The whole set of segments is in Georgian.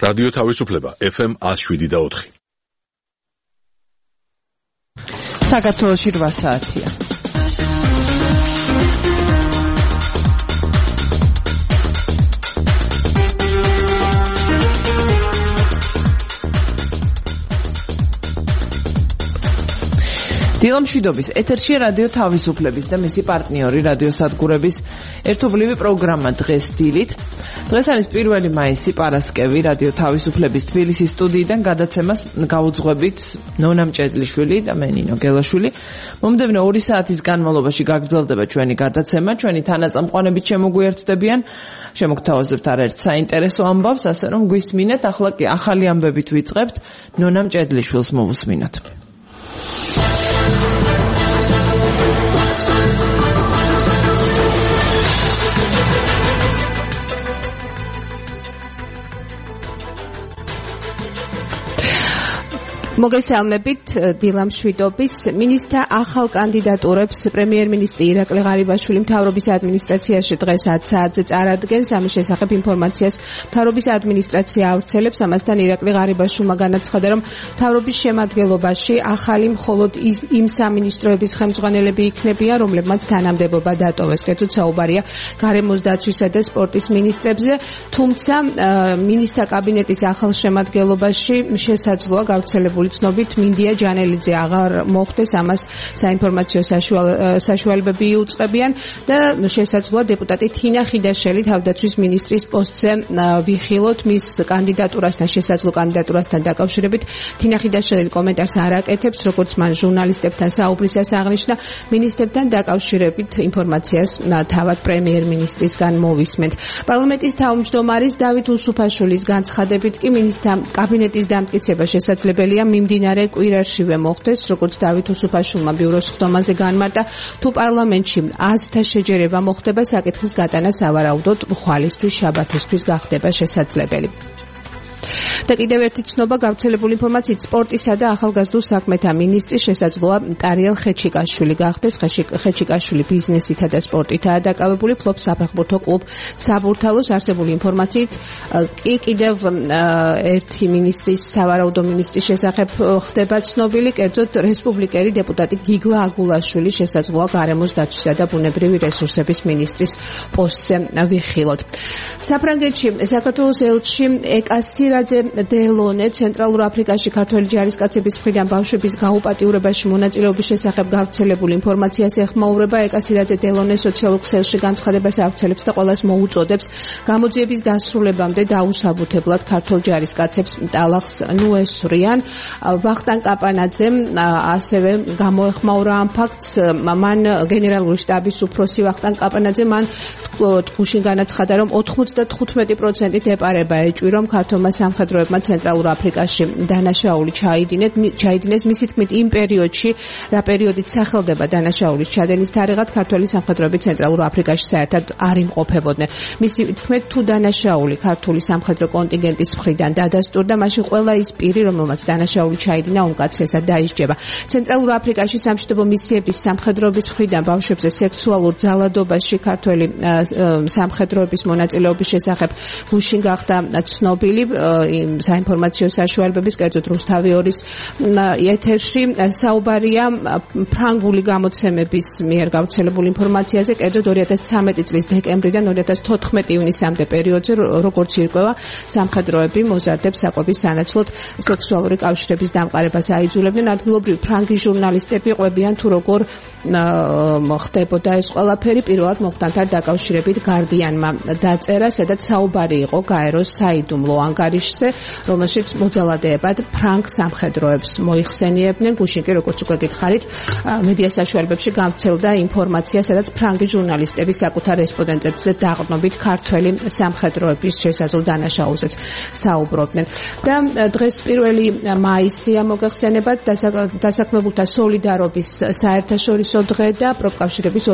რადიო თავისუფლება FM 107.4. საქართველოში 8 საათია. დილამშვიდობის ეთერში რადიო თავისუფლების და მისი პარტნიორი რადიოსადგურების ერთობლივი პროგრამა დღეს დილით. დღეს არის 1 მაისი პარასკევი რადიო თავისუფლების თბილისის სტუდიიდან გადაცემას გაუძღვებით ნონა მჭედლიშვილი და მე ნინო გელაშვილი. მომდევნო 2 საათის განმავლობაში გაგრძელდება ჩვენი გადაცემა, ჩვენი თანაწამყვანებით შემოგვიერთდებიან. შემოგთავაზებთ არაერთ საინტერესო ამბავს, ასე რომ გვისმინეთ, ახლა კი ახალი ამბებით ვიწყებთ. ნონა მჭედლიშვილს მოვუსმინოთ. მოგესალმებით დილამშვიდობის მინისტრთა ახალ კანდიდატურებს პრემიერ-მინისტრი ირაკლი ღარიბაშვილი მთავრობის ადმინისტრაციაში დღეს 10 საათზე წარადგენს. ამის შესახებ ინფორმაციას მთავრობის ადმინისტრაცია ავრცელებს. ამასთან ირაკლი ღარიბაშვილმა განაცხადა, რომ მთავრობის შემადგენლობაში ახალი მხოლოდ იმ სამინისტროების ხელმძღვანელები იქნებიან, რომლებმაც თანამდებობა დატოვეს. კერძოდ საუბარია გარემოს დაცვისა და სპორტის მინისტრებზე, თუმცა მინისტრთა კაბინეტის ახალ შემადგენლობაში შესაძლოა გავრცელებული ცნობით მინდია ჯანელიძე აღარ მოხდეს, ამას საინფორმაციო საშუალებები იუწყებიან და შესაძლოა დეპუტატი თინა ხიდაშელი თავდაცვის მინისტრის პოსტზე ვიხილოთ. მის კანდიდატურასთან, შესაძლო კანდიდატურასთან დაკავშირებით თინა ხიდაშელი კომენტარს არ აკეთებს, როგორც მან ჟურნალისტებთან საუბრისას აღნიშნა. მინისტრებთან დაკავშირებით ინფორმაციას თავად პრემიერ-მინისტრისგან მოვისმენთ. პარლამენტის თავმჯდომარის დავით უსუფაშვილის განცხადებით კი მინისტრთა კაბინეტის დამტკიცება შესაძლებელია მიმდინარე კვირაშივე მოხდეს, როგორც დავით უსუფაშვილმა ბიუროს ხდომაზე განმარტა. თუ პარლამენტში აზრთა შეჯერება მოხდება, საკითხის გატანა სავარაუდოდ ხვალისთვის, შაბათისთვის გახდება შესაძლებელი. და კიდევ ერთი ცნობა, გავრცელებული ინფორმაციით სპორტისა და ახალგაზრდულ საქმეთა მინისტრი შესაძლოა ტარიელ ხეჩიკაშვილი გახდეს. ხეჩიკაშვილი ბიზნესითა და სპორტითაა დაკავებული, ფლობს საფეხბურთო კლუბ საბურთალოს. არსებული ინფორმაციით კი კიდევ ერთი მინისტრის, სავარაუდო მინისტრის შესახებ ხდება ცნობილი, კერძოდ რესპუბლიკელი დეპუტატი გიგლა აგულაშვილი შესაძლოა გარემოს დაცვისა და ბუნებრივი რესურსების მინისტრის პოსტზე ვიხილოთ. საფრანგეთში საქართველოს ელჩი ეკასირაძე დელონე ცენტრალურ აფრიკაში ქართველი ჯარისკაცების მხრიდან ბავშვების გაუპატიურებაში მონაწილეობის შესახებ გავრცელებული ინფორმაციას ეხმაურება. ეკასირაძე დელონე სოციალურ ქსელში განცხადებას ავრცელებს და ყველას მოუწოდებს გამოძიების დასრულებამდე დაუსაბუთებლად ქართველ ჯარისკაცებს ტალახს ნუესვრიან. ვახტანგ კაპანაძემ ასევე გამოეხმაურა ამ ფაქტს. მან გენერალური შტაბის უფროსი ვახტანგ კაპანაძე მან თქუში განაცხადა, რომ 95% ეპარება ეჭვი, რომ ქართულმა სამხედროებმა ცენტრალურ აფრიკაში დანაშაული ჩაიდინეს. მისი თქმით, იმ პერიოდში, რა პერიოდით სახელდება დანაშაულის ჩადენის თარიღად, ქართველი სამხედროები ცენტრალურ აფრიკაში საერთოდ არ იმყოფებოდნენ. მისი თქმით, თუ დანაშაული ქართული სამხედრო კონტინგენტის მხრიდან დადასტურდა, მაშინ ყველა ის პირი, რომელმაც დანაშაული ჩაიდინა, უმკაცრესად დაისჯება. ცენტრალურ აფრიკაში სამშვიდობო მისიების სამხედროების მხრიდან ბავშვებზე სექსუალურ ძალადობაში ქართველი სამხედროების მონაწილეობის შესახებ გუშინ გახდა ცნობილი საინფორმაციო საშუალებების, კერძოდ რუსთავი 2-ის ეთერში. საუბარია ფრანგული გამოცემების მიერ გავრცელებულ ინფორმაციაზე, კერძოდ 2013 წლის დეკემბრიდან 2014 ივნისამდე პერიოდზე, როგორც ირკვევა, სამხედროები მოზარდებს საკვების სანაცვლოდ სექსუალური კავშირების დამყარებას აიძულებდნენ. ადგილობრივი ფრანგი ჟურნალისტები ყვებიან, თუ როგორ ხდებოდა ეს ყველაფერი. პირველად მოხდანთან დაკავშირებით გარდიანმა დაწერა, სადაც საუბარი იყო გაეროს საიდუმლო ანგარიშზე, რომელშიც მოძალადეებად ფრანგ სამხედროებს მოიხსენიებდნენ. გუშინ კი, როგორც უკვე გითხარით, მედია საშუალებებში გავრცელდა ინფორმაცია, სადაც ფრანგი ჟურნალისტები საკუთარ რესპონდენტებზე დაყრდნობით ქართველი სამხედროების შესაძლო დანაშაულზეც საუბრობდნენ. და დღეს 1 მაისია მოგეხსენებათ დასაქმებულთა სოლიდარობის საერთაშორისო დღე და პროფკავშირების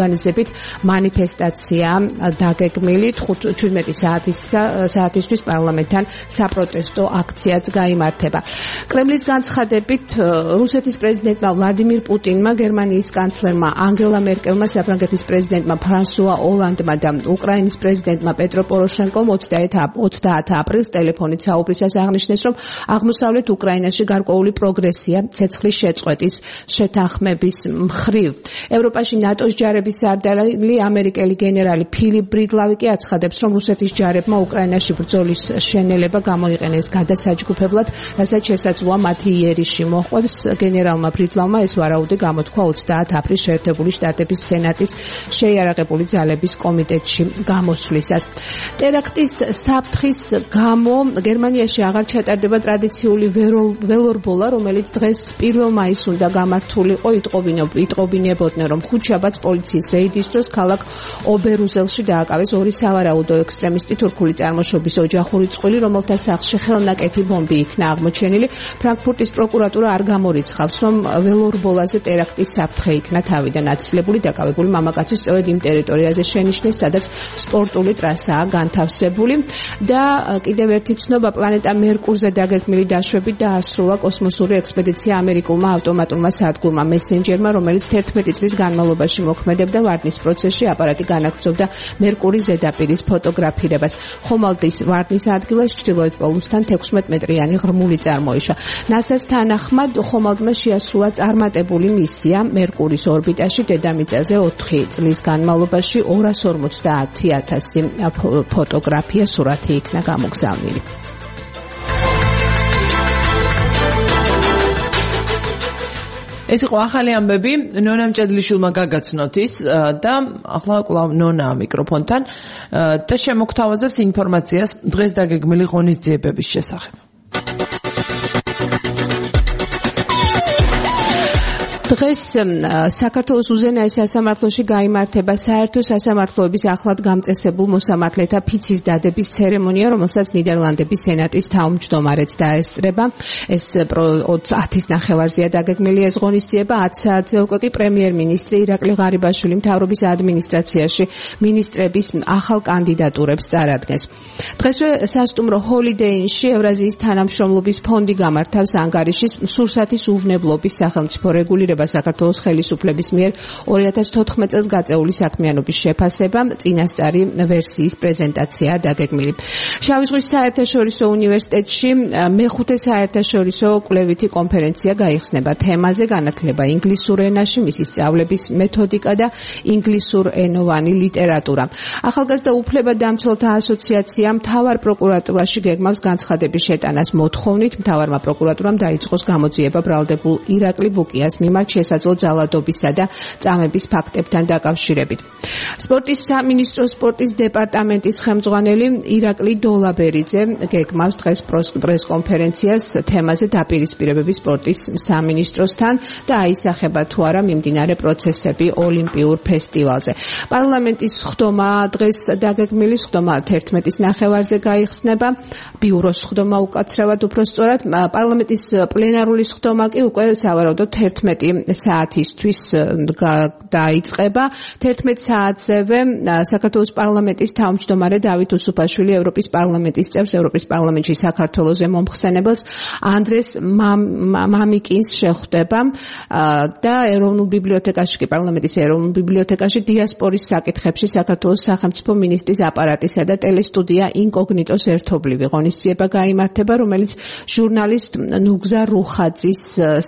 ორგანიზებით მანიფესტაცია დაგეგმილი 17 საათისთვის პარლამენტში პარლამენტთან საპროტესტო აქციაც გაიმართება. კრემლის განცხადებით, რუსეთის პრეზიდენტმა ვლადიმირ პუტინმა, გერმანიის კანცლერმა ანგელა მერკელმა, საფრანგეთის პრეზიდენტმა ფრანსუა ოლანდმა და უკრაინის პრეზიდენტმა პეტრო პოროშენკომ 30 აპრილს ტელეფონით საუბრისას აღნიშნეს, რომ აღმოსავლეთ უკრაინაში გარკვეული პროგრესია ცეცხლის შეწყვეტის შეთანხმების მხრივ. ევროპაში ნატოს ჯარების სარდალი ამერიკელი გენერალი ფილიპ ბრიგლავი კი აცხადებს, რომ რუსეთის ჯარებმა უკრაინაში ბრძოლის შენელება გამოიყენეს გადასაჯგუფებლად, რასაც შესაძლოა მათი იერიში მოჰყვებს. გენერალმა ბრიგლავმა ეს ვარაუდი გამოთქვა 30 აპრილს შეერთებული შტატების სენატის შეიარაღებული ძალების კომიტეტში გამოსვლისას. ტერაქტის საფრთხის გამო გერმანიაში აღარ ჩატარდება ტრადიციული ველორბოლა, რომელიც დღეს 1 მაისს უნდა გამართულიყო. იტყობინებოდნენ, რომ ხუთშაბათს პოლიციის რეიდის დროს ქალაქ ობერუზელში დააკავეს 2 სავარაუდო ექსტრემისტი თურქული წარმოშობის ოჯახური წყვილი, რომელთა სახლში ხელნაკეთი ბომბი იქნა აღმოჩენილი. ფრანკფურტის პროკურატურა არ გამორიცხავს, რომ ველორბოლაზე ტერაქტის საფრთხე იქნა თავიდან აცილებული. დაკავებული მამაკაცი სწორედ იმ ტერიტორიაზე შენიშნეს, სადაც სპორტული ტრასაა განთავსებული. და კიდევ ერთი ცნობა, პლანეტა მერკურზე დაგეგმილი დაშვებით დაასრულა კოსმოსური ექსპედიცია ამერიკულმა ავტომატურმა სადგურმა მესენჯერმა, რომელიც 11 წლის განმავლობაში მოქმედებდა. ვარდნის პროცესში აპარატი განაგრძობდა მერკურის ზედაპირის ფოტოგრაფირებას. ხომალდის ვარდნის ადგილას ჩრდილოეთ პოლუსთან 16 მეტრიანი ღრმული წარმოიშვა. ნასას თანახმად ხომალდმა შეასრულა წარმატებული მისია მერკურის ორბიტაში. დედამიწაზე 4 წლის განმავლობაში 250,000 ფოტოგრაფია სურათი იქნა გამოგზავნილი. ეს იყო ახალი ამბები ნონა მჭედლიშვილმა გაგაცნოთ ის და ახლა კვლავ ნონა მიკროფონთან და შემოგთავაზებს ინფორმაციას დღეს დაგეგმილი ღონისძიებების შესახებ. დღეს საქართველოს უზენაეს სასამართლოში გაიმართება საერთო სასამართლოების ახლად გამწესებულ მოსამართლეთა ფიცის დადების ცერემონია, რომელსაც ნიდერლანდების სენატის თავმჯდომარეც დაესწრება. ეს 10-ის ნახევარზეა დაგეგმილი ეს ღონისძიება. 10 საათზე უკვე კი პრემიერ-მინისტრი ირაკლი ღარიბაშვილი მთავრობის ადმინისტრაციაში მინისტრების ახალ კანდიდატურებს წარადგენს. დღესვე სასტუმრო ჰოლიდეინში ევრაზიის თანამშრომლობის ფონდი გამართავს ანგარიშის სურსათის უვნებლობის სახელმწიფო რეგულირება საქართველოს ხელისუფლების მიერ 2014 წელს გაწეული საქმიანობის შეფასება, წინასწარი ვერსიის პრეზენტაცია დაგეგმილი. შავი ზღვის საერთაშორისო უნივერსიტეტში მეხუთე საერთაშორისო კვლევითი კონფერენცია გაიხსნება თემაზე განათლება ინგლისურ ენაში, მისი სწავლების მეთოდიკა და ინგლისურენოვანი ლიტერატურა. ახალგაზრდა უფლებადამცველთა ასოციაცია მთავარ პროკურატურაში გეგმავს განცხადების შეტანას მოთხოვნით. მთავარმა პროკურატურამ დაიწყოს გამოძიება ბრალდებულ ირაკლი ბუკიას მიმართ შესაძლო ძალადობისა და წამების ფაქტებთან დაკავშირებით. სპორტის სამინისტროს სპორტის დეპარტამენტის ხელმძღვანელი ირაკლი დოლაბერიძე გეგმავს დღეს პრესკონფერენციას თემაზე დაპირისპირებები სპორტის სამინისტროსთან და აისახება თუ არა მიმდინარე პროცესები ოლიმპიურ ფესტივალზე. პარლამენტის სხდომა დღეს დაგეგმილი სხდომა 11-ის ნახევარზე გაიხსნება. ბიუროს სხდომა უკაცრავად უფრო სწორად. პარლამენტის პლენარული სხდომა კი უკვე სავარაუდოდ 11 საათისთვის დაიწყება. 11 საათზევე საქართველოს პარლამენტის თავმჯდომარე დავით უსუფაშვილი ევროპის პარლამენტის წევრს, ევროპის პარლამენტში საქართველოს მომხსენებელს ანდრეს მამიკინს შეხვდება და ეროვნულ ბიბლიოთეკაში კი პარლამენტის ეროვნულ ბიბლიოთეკაში დიასპორის საკითხებში საქართველოს სახელმწიფო მინისტრის აპარატისა და ტელესტუდია ინკოგნიტოს ერთობლივი ღონისძიება გაიმართება, რომელიც ჟურნალისტ ნუგზარ რუხაძის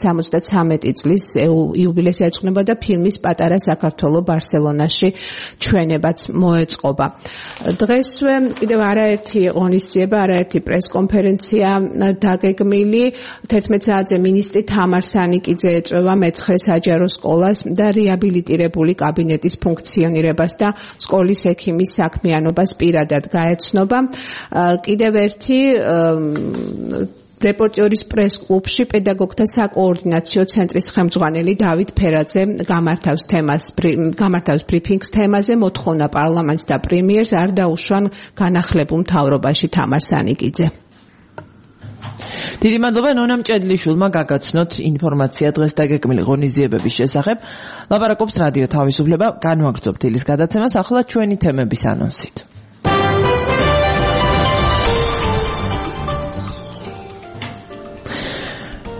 73 წლის იუბილეს ეძღვნება და ფილმის პატარა საქართველო ბარსელონაში ჩვენებაც მოეწყობა. დღესვე კიდევ არაერთი ღონისძიება, არაერთი პრესკონფერენცია დაგეგმილი. 11 საათზე მინისტრი თამარ სანიკიძე ეწვევა მეცხრე საჯარო სკოლას და რეაბილიტირებული კაბინეტის ფუნქციონირებას და სკოლის ექიმის საქმიანობას პირადად გაეცნობა. კიდევ ერთი რეპორტიორის პრეს-კლუბში პედაგოგთა საკოორდინაციო ცენტრის ხელმძღვანელი დავით ფერაძე გამართავს ბრიფინგს თემაზე, მოთხოვნა პარლამენტს და პრემიერს არ დაუშვან განახლებულ მთავრობაში თამარ სანიკიძე. დიდი მადლობა ნონა მჭედლიშვილმა გაგაცნოთ ინფორმაცია დღეს დაგეგმილი ღონისძიებების შესახებ. ლაპარაკობს რადიო თავისუფლება, განვაგრძობთ ილის გადაცემას, ახლა ჩვენი თემების ანონსით.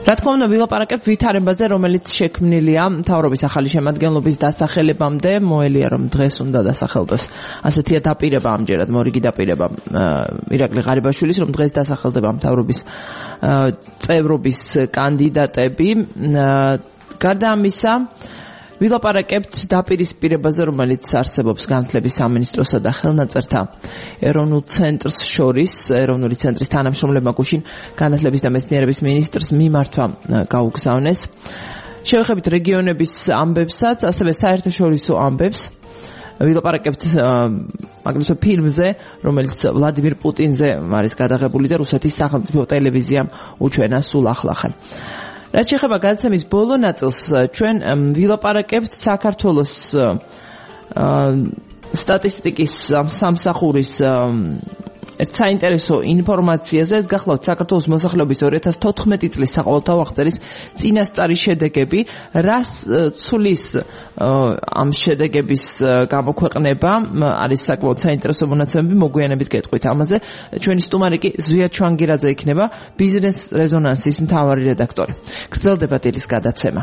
რა თქმა უნდა, ვილაპარაკებთ ვითარებაზე, რომელიც შექმნილია მთავრობის ახალი შემადგენლობის დასახელებამდე. მოელია, რომ დღეს უნდა დასახელდეს. ასეთია დაპირება ამჯერად, მორიგი დაპირება ირაკლი ღარიბაშვილის, რომ დღეს დასახელდება მთავრობის წევრობის კანდიდატები. გარდა ამისა, ვილაპარაკებთ დაპირისპირებაზე, რომელიც არსებობს განათლების სამინისტროსა და ხელნაწერთა ეროვნულ ცენტრს შორის. ეროვნული ცენტრის თანამშრომლებმა გუშინ განათლების და მეცნიერების მინისტრს მიმართვა გაუგზავნეს. შევეხებით რეგიონების ამბებსაც, ასევე საერთაშორისო ამბებს. ვილაპარაკებთ აგრეთვე ფილმზე, რომელიც ვლადიმირ პუტინზე არის გადაღებული და რუსეთის სახელმწიფო ტელევიზიამ უჩვენა სულ ახლახან. რაც შეეხება გადაცემის ბოლო ნაწილს, ჩვენ ვილაპარაკებთ საქართველოს სტატისტიკის სამსახურის ერთ საინტერესო ინფორმაციაზე. ეს გახლავთ საქართველოს მოსახლეობის 2014 წლის საყოველთაო აღწერის წინასწარი შედეგები. რას ცulis ამ შედეგების გამოქვეყნება? არის საკმაოდ საინტერესო მონაცემები, მოგვიანებით გეტყვით ამაზე. ჩვენი სტუმარი კი ზვია ჩვანგირაძე იქნება, ბიზნეს რეზონანსის მთავარი რედაქტორი. გრძელდება დილის გადაცემა.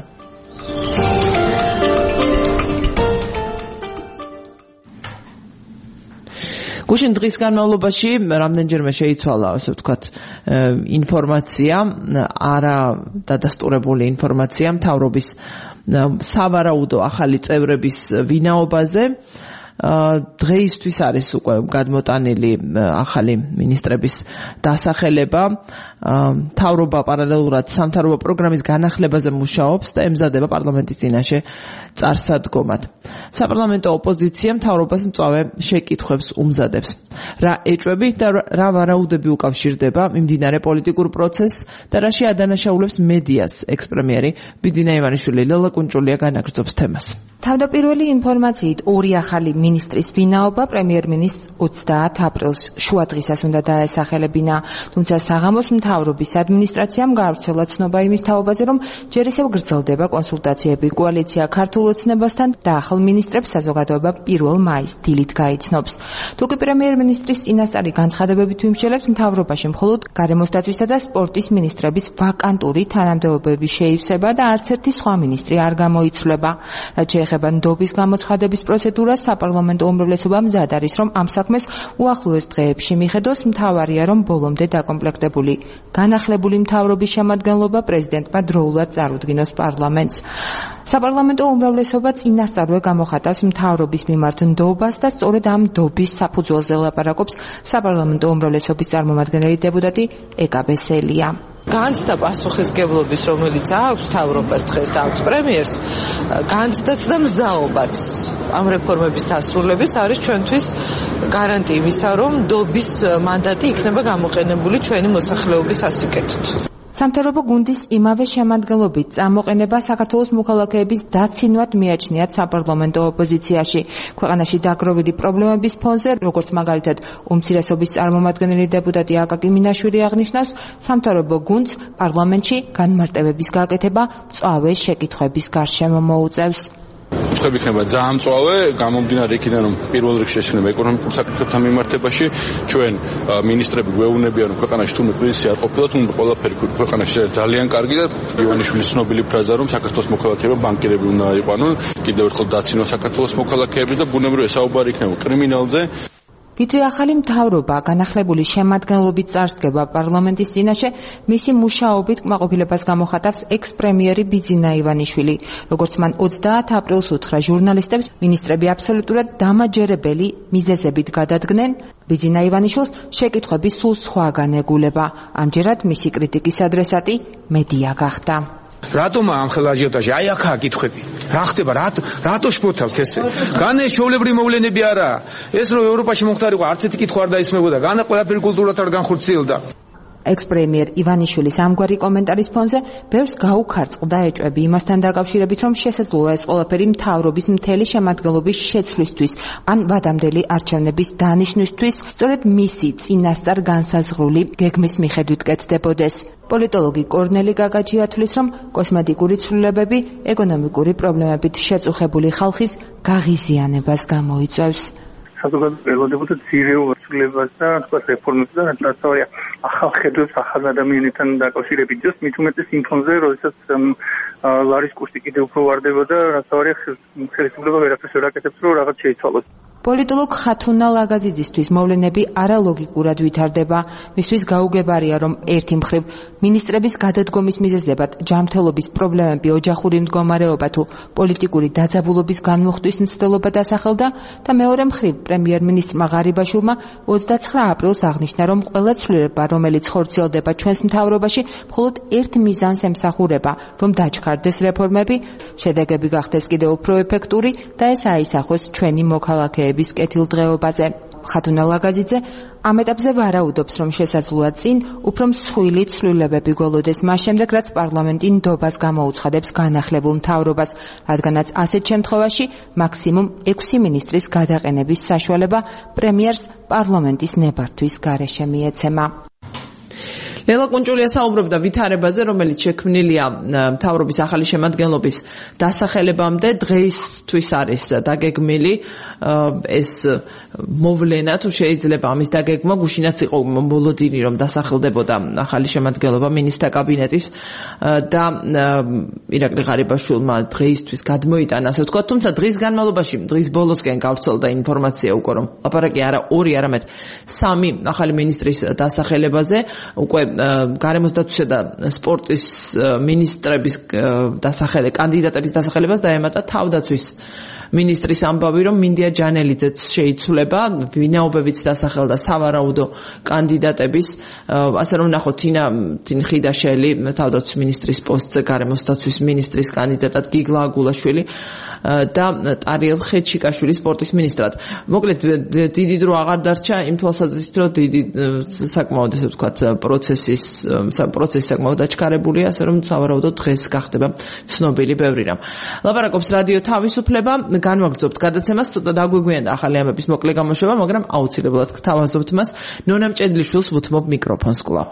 გუშინ დღის განმავლობაში რამდენჯერმე შეიცვალა, ასე ვთქვათ, ინფორმაცია, არა დადასტურებული ინფორმაცია მთავრობის სავარაუდო ახალი წევრების ვინაობაზე. დღეისთვის არის უკვე გადმოტანილი ახალი მინისტრების დასახელება. მთავრობა პარალელურად სამთავრობო პროგრამის განახლებაზე მუშაობს და ემზადება პარლამენტის წინაშე წარსადგომად. საპარლამენტო ოპოზიცია მთავრობას მწვავე შეკითხვებს უმზადებს. რა ეჭვები და რა ვარაუდები უკავშირდება მიმდინარე პოლიტიკურ პროცესს და რაში ადანაშაულებს მედიას ექს-პრემიერი ბიძინა ივანიშვილი. ლელა კუნჭულია განაგრძობს თემას. თავდაპირველი ინფორმაციით ორი ახალი მინისტრის ვინაობა პრემიერ-მინისტრს 30 აპრილს შუა დღისას უნდა დაესახელებინა, თუმცა საღამოს მთავრობის ადმინისტრაციამ გაავრცელა ცნობა იმის თაობაზე, რომ ჯერ ისევ გრძელდება კონსულტაციები კოალიცია ქართულ ოცნებასთან და ახალ მინისტრებს საზოგადოება 1 მაისს დილით გაიცნობს. თუკი პრემიერ-მინისტრის წინასწარი განცხადებებით ვიმსჯელებთ, მთავრობაში მხოლოდ გარემოსდაცვისა და სპორტის მინისტრების ვაკანტური თანამდებობები შეივსება და არც ერთი სხვა მინისტრი არ გამოიცვლება. ეხება ნდობის გამოცხადების პროცედურას, საპარლამენტო უმრავლესობა მზად არის, რომ ამ საქმეს უახლოეს დღეებში მიხედოს. მთავარია, რომ ბოლომდე დაკომპლექტებული განახლებული მთავრობის შემადგენლობა პრეზიდენტმა დროულად წარუდგინოს პარლამენტს. საპარლამენტო უმრავლესობა წინასწარვე გამოხატავს მთავრობის მიმართ ნდობას და სწორედ ამ ნდობის საფუძველზე ლაპარაკობს საპარლამენტო უმრავლესობის წარმომადგენელი დეპუტატი ეკა ბესელია. განცდა პასუხისგებლობის, რომელიც აქვს მთავრობას დღეს და აქვს პრემიერს, განცდაც და მზაობაც ამ რეფორმების დასრულების არის ჩვენთვის გარანტი იმისა, რომ ნდობის მანდატი იქნება გამოყენებული ჩვენი მოსახლეობის სასიკეთოდ. სამთავრობო გუნდის იმავე შემადგენლობით წამოყენება საქართველოს მოქალაქეების დაცინვად მიაჩნიათ საპარლამენტო ოპოზიციაში. ქვეყანაში დაგროვილი პრობლემების ფონზე, როგორც მაგალითად უმცირესობის წარმომადგენელი დეპუტატი აკაკი მინაშვილი აღნიშნავს, სამთავრობო გუნდს პარლამენტში განმარტებების გაკეთება მწვავე შეკითხვების გარშემო მოუწევს. კითხვები იქნება ძალიან მწვავე, გამომდინარე იქიდან, რომ პირველ რიგში შეშლება ეკონომიკურ საკითხებთან მიმართებაში, ჩვენ მინისტრები გვეუბნებიან, რომ ქვეყანაში თუნდაც კრიზისი არ ყოფილა, თუნდაც ყველაფერი ქვეყანაში ძალიან კარგი და ივანიშვილის ცნობილი ფრაზა, რომ საქართველოს მოქალაქეება ბანკირები უნდა აიყვანონ, კიდევ ერთხელ დაცინვა საქართველოს მოქალაქეების და ბუნებრივია საუბარი იქნება კრიმინალზე. ვიდრე ახალი მთავრობა განახლებული შემადგენლობით წარსდგება პარლამენტის წინაშე, მისი მუშაობით კმაყოფილებას გამოხატავს ექს-პრემიერი ბიძინა ივანიშვილი. როგორც მან 30 აპრილს უთხრა ჟურნალისტებს, მინისტრები აბსოლუტურად დამაჯერებელი მიზეზებით გადადგნენ. ბიძინა ივანიშვილს შეკითხვები სულ სხვაგან ეგულება. ამჯერად მისი კრიტიკის ადრესატი მედია გახდა. რატომ ამ ხელ აჟიოტაჟი? აი აქაა კითხვები. რა ხდება? რატო შფოთავთ ესე? განეს ჩვეულებრივი მოვლენები არაა. ეს რომ ევროპაში მომხდარიყო, არც ერთი კითხვა არ დაისმებოდა. განა ყველაფერი კულტურად არ განხორციელდა. ექს-პრემიერ ივანიშვილის ამგვარი კომენტარის ფონზე ბევრს გაუქარწყლდა ეჭვები იმასთან დაკავშირებით, რომ შესაძლოა ეს ყველაფერი მთავრობის მთელი შემადგენლობის შეცვლისთვის ან ვადამდელი არჩევნების დანიშვნისთვის სწორედ მისი წინასწარ განსაზღვრული გეგმის მიხედვით კეთდებოდეს. პოლიტოლოგი კორნელი გაგაჯი ათვლის, რომ კოსმეტიკური ცვლილებები ეკონომიკური პრობლემებით შეწუხებული ხალხის გაღიზიანებას გამოიწვევს. საზოგადოება ელოდებოდა ძირეულ ცვლილებას და თქვა რეფორმებს და რაღაცა ახალ ხედვებს ახალ ადამიანებთან დაკავშირებით ჯოს მით უმეტეს იმ ფონზე, როდესაც ლარის კურსი კიდევ უფრო ვარდებოდა, რაღაცა ხელისუფლება ვერაფერს ვერ აკეთებს, რომ რაღაც შეიცვალოს. პოლიტოლოგ ხათუნა ლაგაზიძისთვის მოვლენები არალოგიკურად ვითარდება. მისთვის გაუგებარია, რომ ერთი მხრივ მინისტრების გადადგომის მიზეზებად ჯანმრთელობის პრობლემები, ოჯახური მდგომარეობა თუ პოლიტიკური დაძაბულობის განმუხტვის მცდელობა დასახელდა და მეორე მხრივ პრემიერ-მინისტრმა ღარიბაშვილმა 29 აპრილს აღნიშნა, რომ ყველა ცვლილება, რომელიც ხორციელდება ჩვენს მთავრობაში, მხოლოდ ერთ მიზანს ემსახურება, რომ დაჩქარდეს რეფორმები, შედეგები გახდეს კიდევ უფრო ეფექტური და ეს აისახოს ჩვენი მოქალაქეების კეთილდღეობაზე. ხათუნა ლაგაზიძე ამ ეტაპზე ვარაუდობს, რომ შესაძლოა წინ უფრო მსხვილი ცვლილებები გველოდეს მას შემდეგ, რაც პარლამენტი ნდობას გამოუცხადებს განახლებულ მთავრობას, რადგანაც ასეთ შემთხვევაში მაქსიმუმ 6 მინისტრის გადაყენების საშუალება პრემიერს პარლამენტის ნებართვის გარეშე მიეცემა. ლელა კუნჭულია საუბრობდა ვითარებაზე, რომელიც შექმნილია მთავრობის ახალი შემადგენლობის დასახელებამდე. დღეისთვის არის დაგეგმილი ეს მოვლენა, თუ შეიძლება ამის დაგეგმა, გუშინაც იყო მოლოდინი, რომ დასახელდებოდა ახალი შემადგენლობა მინისტრთა კაბინეტის და ირაკლი ღარიბაშვილმა დღეისთვის გადმოიტანა, ასე ვთქვათ, თუმცა დღის განმავლობაში, დღის ბოლოსკენ გავრცელდა ინფორმაცია უკვე, რომ ლაპარაკი არა 2, არამედ 3 ახალი მინისტრის დასახელებაზე, უკვე გარემოს დაცვისა და სპორტის მინისტრების კანდიდატების დასახელებას დაემატა თავდაცვის მინისტრის ამბავი, რომ მინდია ჯანელიძეც შეიცვლება, ვინაობებიც დასახელდა სავარაუდო კანდიდატების, ასე რომ ნახოთ თინ ხიდაშელი თავდაცვის მინისტრის პოსტზე გარემოს დაცვის მინისტრის კანდიდატად გიგლა აგულაშვილი და ტარიელ ხეჩიკაშვილი სპორტის მინისტრად. მოკლედ დიდი დრო აღარ დარჩა იმ თვალსაზრისით, რომ დიდი საკმაოდ ესე ვთქვათ პროცესი საკმაოდ აჩქარებულია, ასე რომ სავარაუდოდ დღეს გახდება ცნობილი ბევრი რამ. ლაპარაკობს რადიო თავისუფლება, განვაგრძობთ გადაცემას, ცოტა დაგვიგვიანდა ახალი ამების მოკლე გამოშვება, მაგრამ აუცილებლად გთავაზობთ მას. ნონა მჭედლიშვილს ვუთმობ მიკროფონს კვლავ.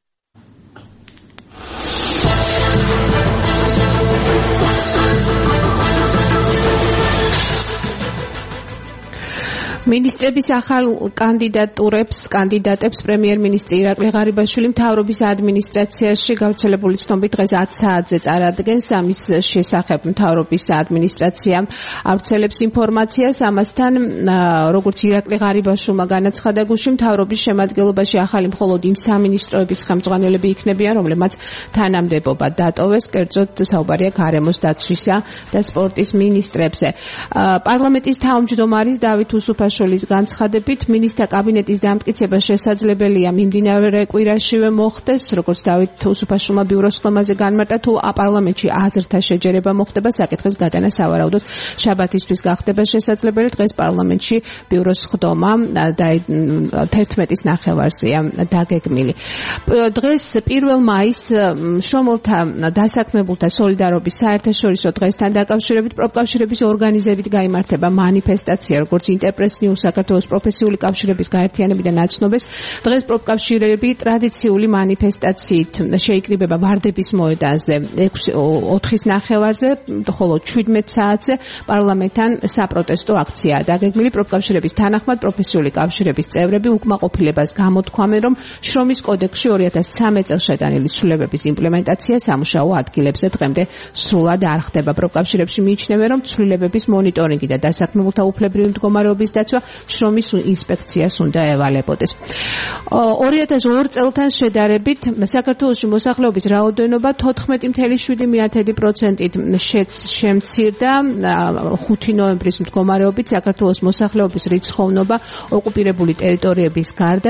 მინისტრების ახალ კანდიდატებს პრემიერ-მინისტრი ირაკლი ღარიბაშვილი მთავრობის ადმინისტრაციაში გავრცელებული ცნობით დღეს 10 საათზე წარადგენს. ამის შესახებ მთავრობის ადმინისტრაცია ავრცელებს ინფორმაციას. ამასთან, როგორც ირაკლი ღარიბაშვილმა განაცხადა გუშინ, მთავრობის შემადგენლობაში ახალი მხოლოდ იმ სამინისტროების ხელმძღვანელები იქნებიან, რომლებმაც თანამდებობა დატოვეს, კერძოდ საუბარია გარემოს დაცვისა და სპორტის მინისტრებზე. პარლამენტის თავმჯდომარის დავით უსუფაშვილის განცხადებით, მინისტრთა კაბინეტის დამტკიცება შესაძლებელია მიმდინარე კვირაშივე მოხდეს, როგორც დავით უსუფაშვილმა ბიუროს ხმაზე განმარტა, თუ პარლამენტში აზრთა შეჯერება მოხდება, საკითხის გადანა სავარაუდოდ შაბათისთვის გახდება შესაძლებელი. დღეს პარლამენტში ბიუროს ხდომა 11-ის ნახევარზეა დაგეგმილი. დღეს 1 მაისს შრომელთა დასაქმებულთა სოლიდარობის საერთაშორისო დღესთან დაკავშირებით პროფკავშირების ორგანიზებით გაიმართება მანიფესტაცია, როგორც ინტერპრესნიუ საქართველოს პროფესიული კავშირების გაერთიანებიდან აცნობეს. დღეს პროფკავშირები ტრადიციული მანიფესტაციით შეიკრიბება ვარდების მოედანზე 4-ის ნახევარზე, ხოლო 17 საათზე პარლამენტთან საპროტესტო აქცია დაგეგმილი. პროფკავშირების თანახმად პროფესიული კავშირების წევრები უკმაყოფილებას გამოთქვამენ, რომ შრომის კოდექსში 2013 წელს შეტანილი ცვლილებების იმპლემენტაცია სამუშაო ადგილებზე დღემდე სრულად არ ხდება. პროფკავშირებში მიიჩნევენ, რომ ცვლილებების მონიტორინგი და დასაქმებულთა უფლებრივი მდგომარეობის დაცვა შრომის ინსპექციას უნდა ევალებოდეს. 2002 წელთან შედარებით საქართველოში მოსახლეობის რაოდენობა 14.7%-ით შემცირდა. 5 ნოემბრის მდგომარეობით საქართველოს მოსახლეობის რიცხოვნობა ოკუპირებული ტერიტორიების გარდა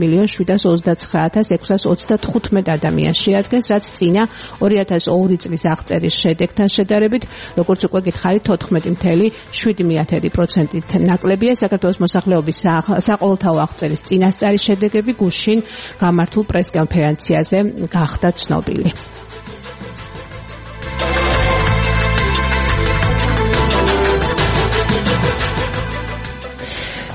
3.729.635 ადამიანს შეადგენს, რაც წინა 2002 წლის აღწერის შედეგთან შედარებით, როგორც უკვე გითხარით, 14.7%-ით ნაკლებია. საქართველოს მოსახლეობის საყოველთაო აღწერის წინასწარი შედეგები გუშინ გამართულ პრესკონფერენციაზე გახდა ცნობილი.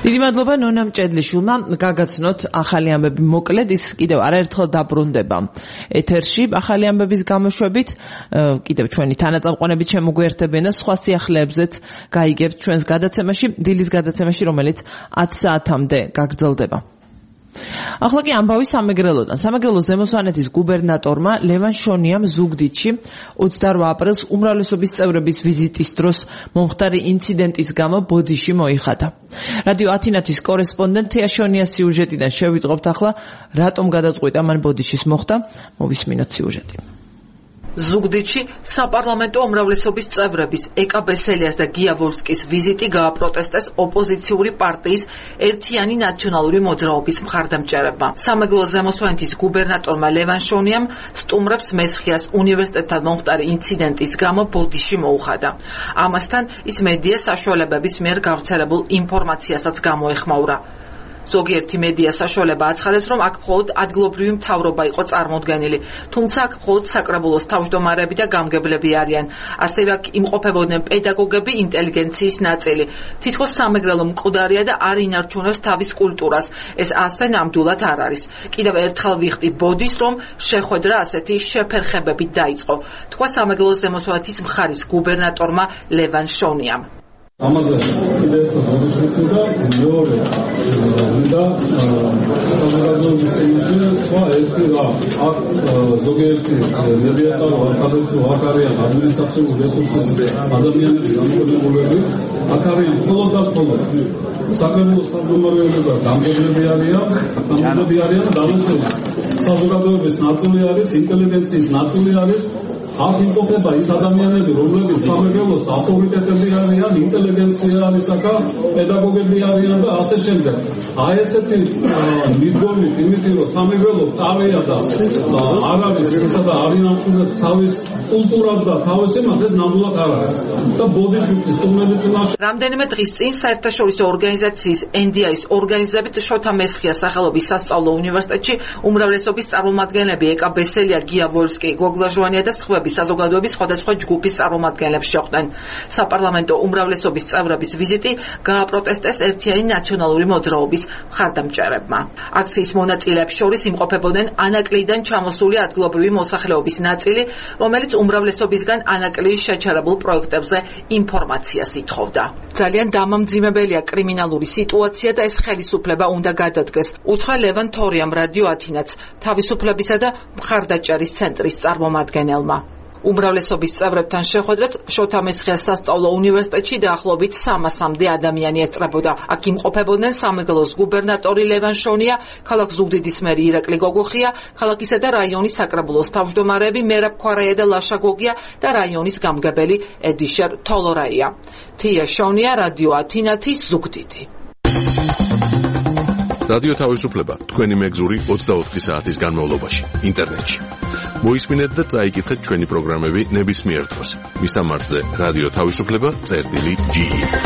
დიდი მადლობა ნონამ ჭედლიშვილმა. გაგაცნოთ ახალი ამბები მოკლედ, ის კიდევ არაერთხელ დაბრუნდება ეთერში ახალი ამბების გამოშვებით. კიდევ ჩვენი თანაწამყვანებით შემოგვიერთებიან და სხვა სიახლეებზეც გაიგებთ ჩვენს გადაცემაში, დილის გადაცემაში, რომელიც 10 საათამდე გაგრძელდება. ახლა კი ამბავი სამეგრელოდან. სამეგრელოს ზემო სვანეთის გუბერნატორმა ლევან შონიამ ზუგდიდში 28 აპრილს უმრავლესობის წევრების ვიზიტის დროს მომხდარი ინციდენტის გამო ბოდიში მოიხადა. რადიო ათინათის კორესპონდენტ თია შონიას სიუჟეტიდან შევიტყობთ ახლა რატომ გადაწყვიტა მან ბოდიშის მოხდა. მოვისმინოთ სიუჟეტი. ზუგდიდში საპარლამენტო უმრავლესობის წევრების ეკა ბესელიას და გია ვოლსკის ვიზიტი გააპროტესტეს ოპოზიციური პარტიის ერთიანი ნაციონალური მოძრაობის მხარდამჭერებმა. სამეგრელოს ზემო სვანეთის გუბერნატორმა ლევან შონიამ სტუმრებს მესხიას უნივერსიტეტთან მომხდარი ინციდენტის გამო ბოდიში მოუხადა. ამასთან ის მედია საშუალებების მიერ გავრცელებულ ინფორმაციასაც გამოეხმაურა. ზოგიერთი მედია საშუალება აცხადებს, რომ აქ მხოლოდ ადგილობრივი მთავრობა იყო წარმოდგენილი, თუმცა აქ მხოლოდ საკრებულოს თავმჯდომარეები და გამგებლები არიან. ასევე აქ იმყოფებოდნენ პედაგოგები, ინტელიგენციის ნაწილი. თითქოს სამეგრელო მკვდარია და არ ინარჩუნებს თავის კულტურას. ეს ასე ნამდვილად არ არის. კიდევ ერთხელ ვიხდი ბოდის, რომ შეხვედრა ასეთი შეფერხებებით დაიწყო, თქვა სამეგრელოს ზემო სვანეთის მხარის გუბერნატორმა ლევან შონიამ. ამაზე კიდევ ერთხელ და მეორე და სამეგრელოს სხვა ერთი აქ ზოგიერთი მედიატორი ახალგაზრდა აქ არიან ადმინისტრაციული რესურსები ადამიანები გამოყენებულები აქ არიან მხოლოდ და მხოლოდ საკრებულოს თავმჯდომარეები და გამგებლები არიან დანარჩენი საზოგადოების ნაწილი არის ინტელიგენციის ნაწილი არის აქ იმყოფება ის ადამიანები, რომლებიც სამეგრელოს ავტორიტეტები არიან, ინტელიგენცია არის აქ, პედაგოგები არიან და ასე შემდეგ. აი ესეთი მიდგომით, იმითი რომ სამეგრელო ტარია და არ არის ესა და არ ინარჩუნებს თავის კულტურას და თავის იმას, ეს ნამდვილად არ არის. და ბოდიშვილის სტუმრების წინაშე რამდენიმე დღის წინ საერთაშორისო ორგანიზაციის NDI-ის ორგანიზებით შოთა მესხიას სახელობის სასწავლო უნივერსიტეტში უმრავლესობის წარმომადგენლები ეკა ბესელია, გია ვოლსკი, გოგლა ჟვანია და სხვები საზოგადოების სხვადასხვა ჯგუფის წარმომადგენლებს შეხვდნენ. საპარლამენტო უმრავლესობის წევრების ვიზიტი გააპროტესტეს ერთიანი ნაციონალური მოძრაობის მხარდამჭერებმა. აქციის მონაწილეებს შორის იმყოფებოდნენ ანაკლიდან ჩამოსული ადგილობრივი მოსახლეობის ნაწილი, რომელიც უმრავლესობისგან ანაკლიის შეჩერებულ პროექტებზე ინფორმაციას ითხოვდა. ძალიან დამამძიმებელია კრიმინალური სიტუაცია და ეს ხელისუფლება უნდა გადადგეს, უთხრა ლევან თორიამ რადიო ათინათს, თავისუფლებისა და მხარდაჭერის ცენტრის წარმომადგენელმა. უმრავლესობის წევრებთან შეხვედრად შოთა მესხიას სასწავლო უნივერსიტეტში დაახლოებით 300-მდე ადამიანი ესწრებოდა. აქ იმყოფებოდნენ სამეგრელოს გუბერნატორი ლევან შონია, ქალაქ ზუგდიდის მერი ირაკლი გოგოხია, ქალაქისა და რაიონის საკრებულოს თავმჯდომარეები მერაბ ქვარაია და ლაშა გოგია და რაიონის გამგებელი ედიშერ თოლორაია. თია შონია, რადიო ათინათის ზუგდიდი. რადიო თავისუფლება თქვენი მეგზური 24 საათის განმავლობაში ინტერნეტში. მოისმინეთ და წაიკითხეთ ჩვენი პროგრამები ნებისმიერ დროს. მისამართზე რადიო თავისუფლება.ge.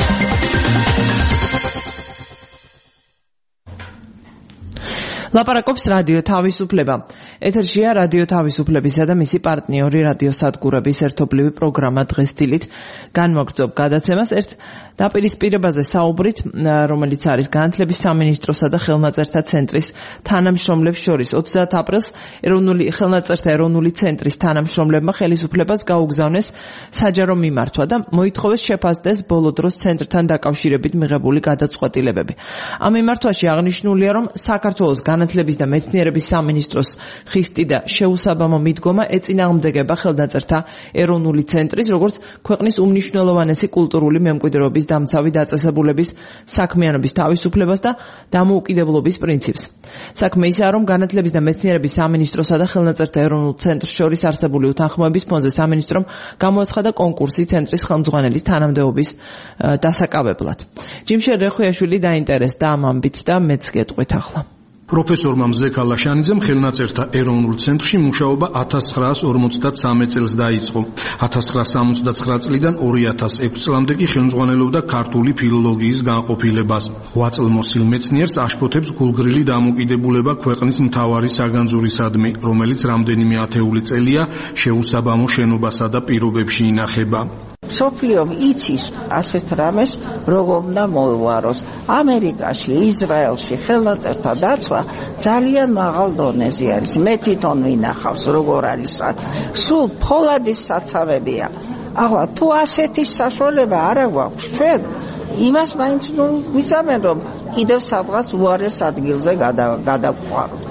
ლაპარაკობს რადიო თავისუფლება. ეთერშია რადიო თავისუფლებისა და მისი პარტნიორი რადიო სადგურების ერთობლივი პროგრამა დღეს დილით. განმოგრძობ გადაცემას ერთ დაპირისპირებაზე საუბრით, რომელიც არის განათლების სამინისტროსა და ხელნაწერთა ცენტრის თანამშრომლებს შორის. 30 აპრილს ხელნაწერთა ეროვნული ცენტრის თანამშრომლებმა ხელისუფლებას გაუგზავნეს საჯარო მიმართვა და მოითხოვეს შეფასდეს ბოლო დროს ცენტრთან დაკავშირებით მიღებული გადაწყვეტილებები. ამ მიმართვაში აღნიშნულია, რომ საქართველოს განათლების და მეცნიერების სამინისტროს ხისტი და შეუსაბამო მიდგომა ეწინააღმდეგება ხელნაწერთა ეროვნული ცენტრის, როგორც ქვეყნის უმნიშვნელოვანესი კულტურული მემკვიდრეობის დამცავი დაწესებულების საქმიანობის თავისუფლებას და დამოუკიდებლობის პრინციპს. საქმე ისაა, რომ განათლების და მეცნიერების სამინისტროსა და ხელნაწერთა ეროვნულ ცენტრს შორის არსებული უთანხმოების ფონზე სამინისტრომ გამოაცხადა კონკურსი ცენტრის ხელმძღვანელის თანამდებობის დასაკავებლად. ჯიმშერ რეხუიაშვილი დაინტერესდა ამ ამბით და მეც გეტყვით ახლა. პროფესორმა მზექა ლაშანიძემ ხელნაწერთა ეროვნულ ცენტრში მუშაობა 1953 წელს დაიწყო. 1969 წლიდან 2006 წლამდე კი ხელმძღვანელობდა ქართული ფილოლოგიის განყოფილებას. 8 წლმოსილ მეცნიერს აშფოთებს გულგრილი დამოკიდებულება ქვეყნის მთავარი საგანძურისადმი, რომელიც რამდენიმე ათეული წელია შეუსაბამო შენობასა და პირობებში ინახება. სოფლიომ იცის ასეთ რამეს როგორ უნდა მოევაროს. ამერიკაში, ისრაელში ხელნაწერთა დაცვა ძალიან მაღალ დონეზე არის. მე თვითონ ვინახავს როგორ არის. სულ ფოლადის საცავებია. ახლა თუ ასეთი საშუალება არ აქვს ჩვენ იმას მაინც ვიცამენ რომ კიდევ სადღაც უარეს ადგილზე გადავყვაროთ.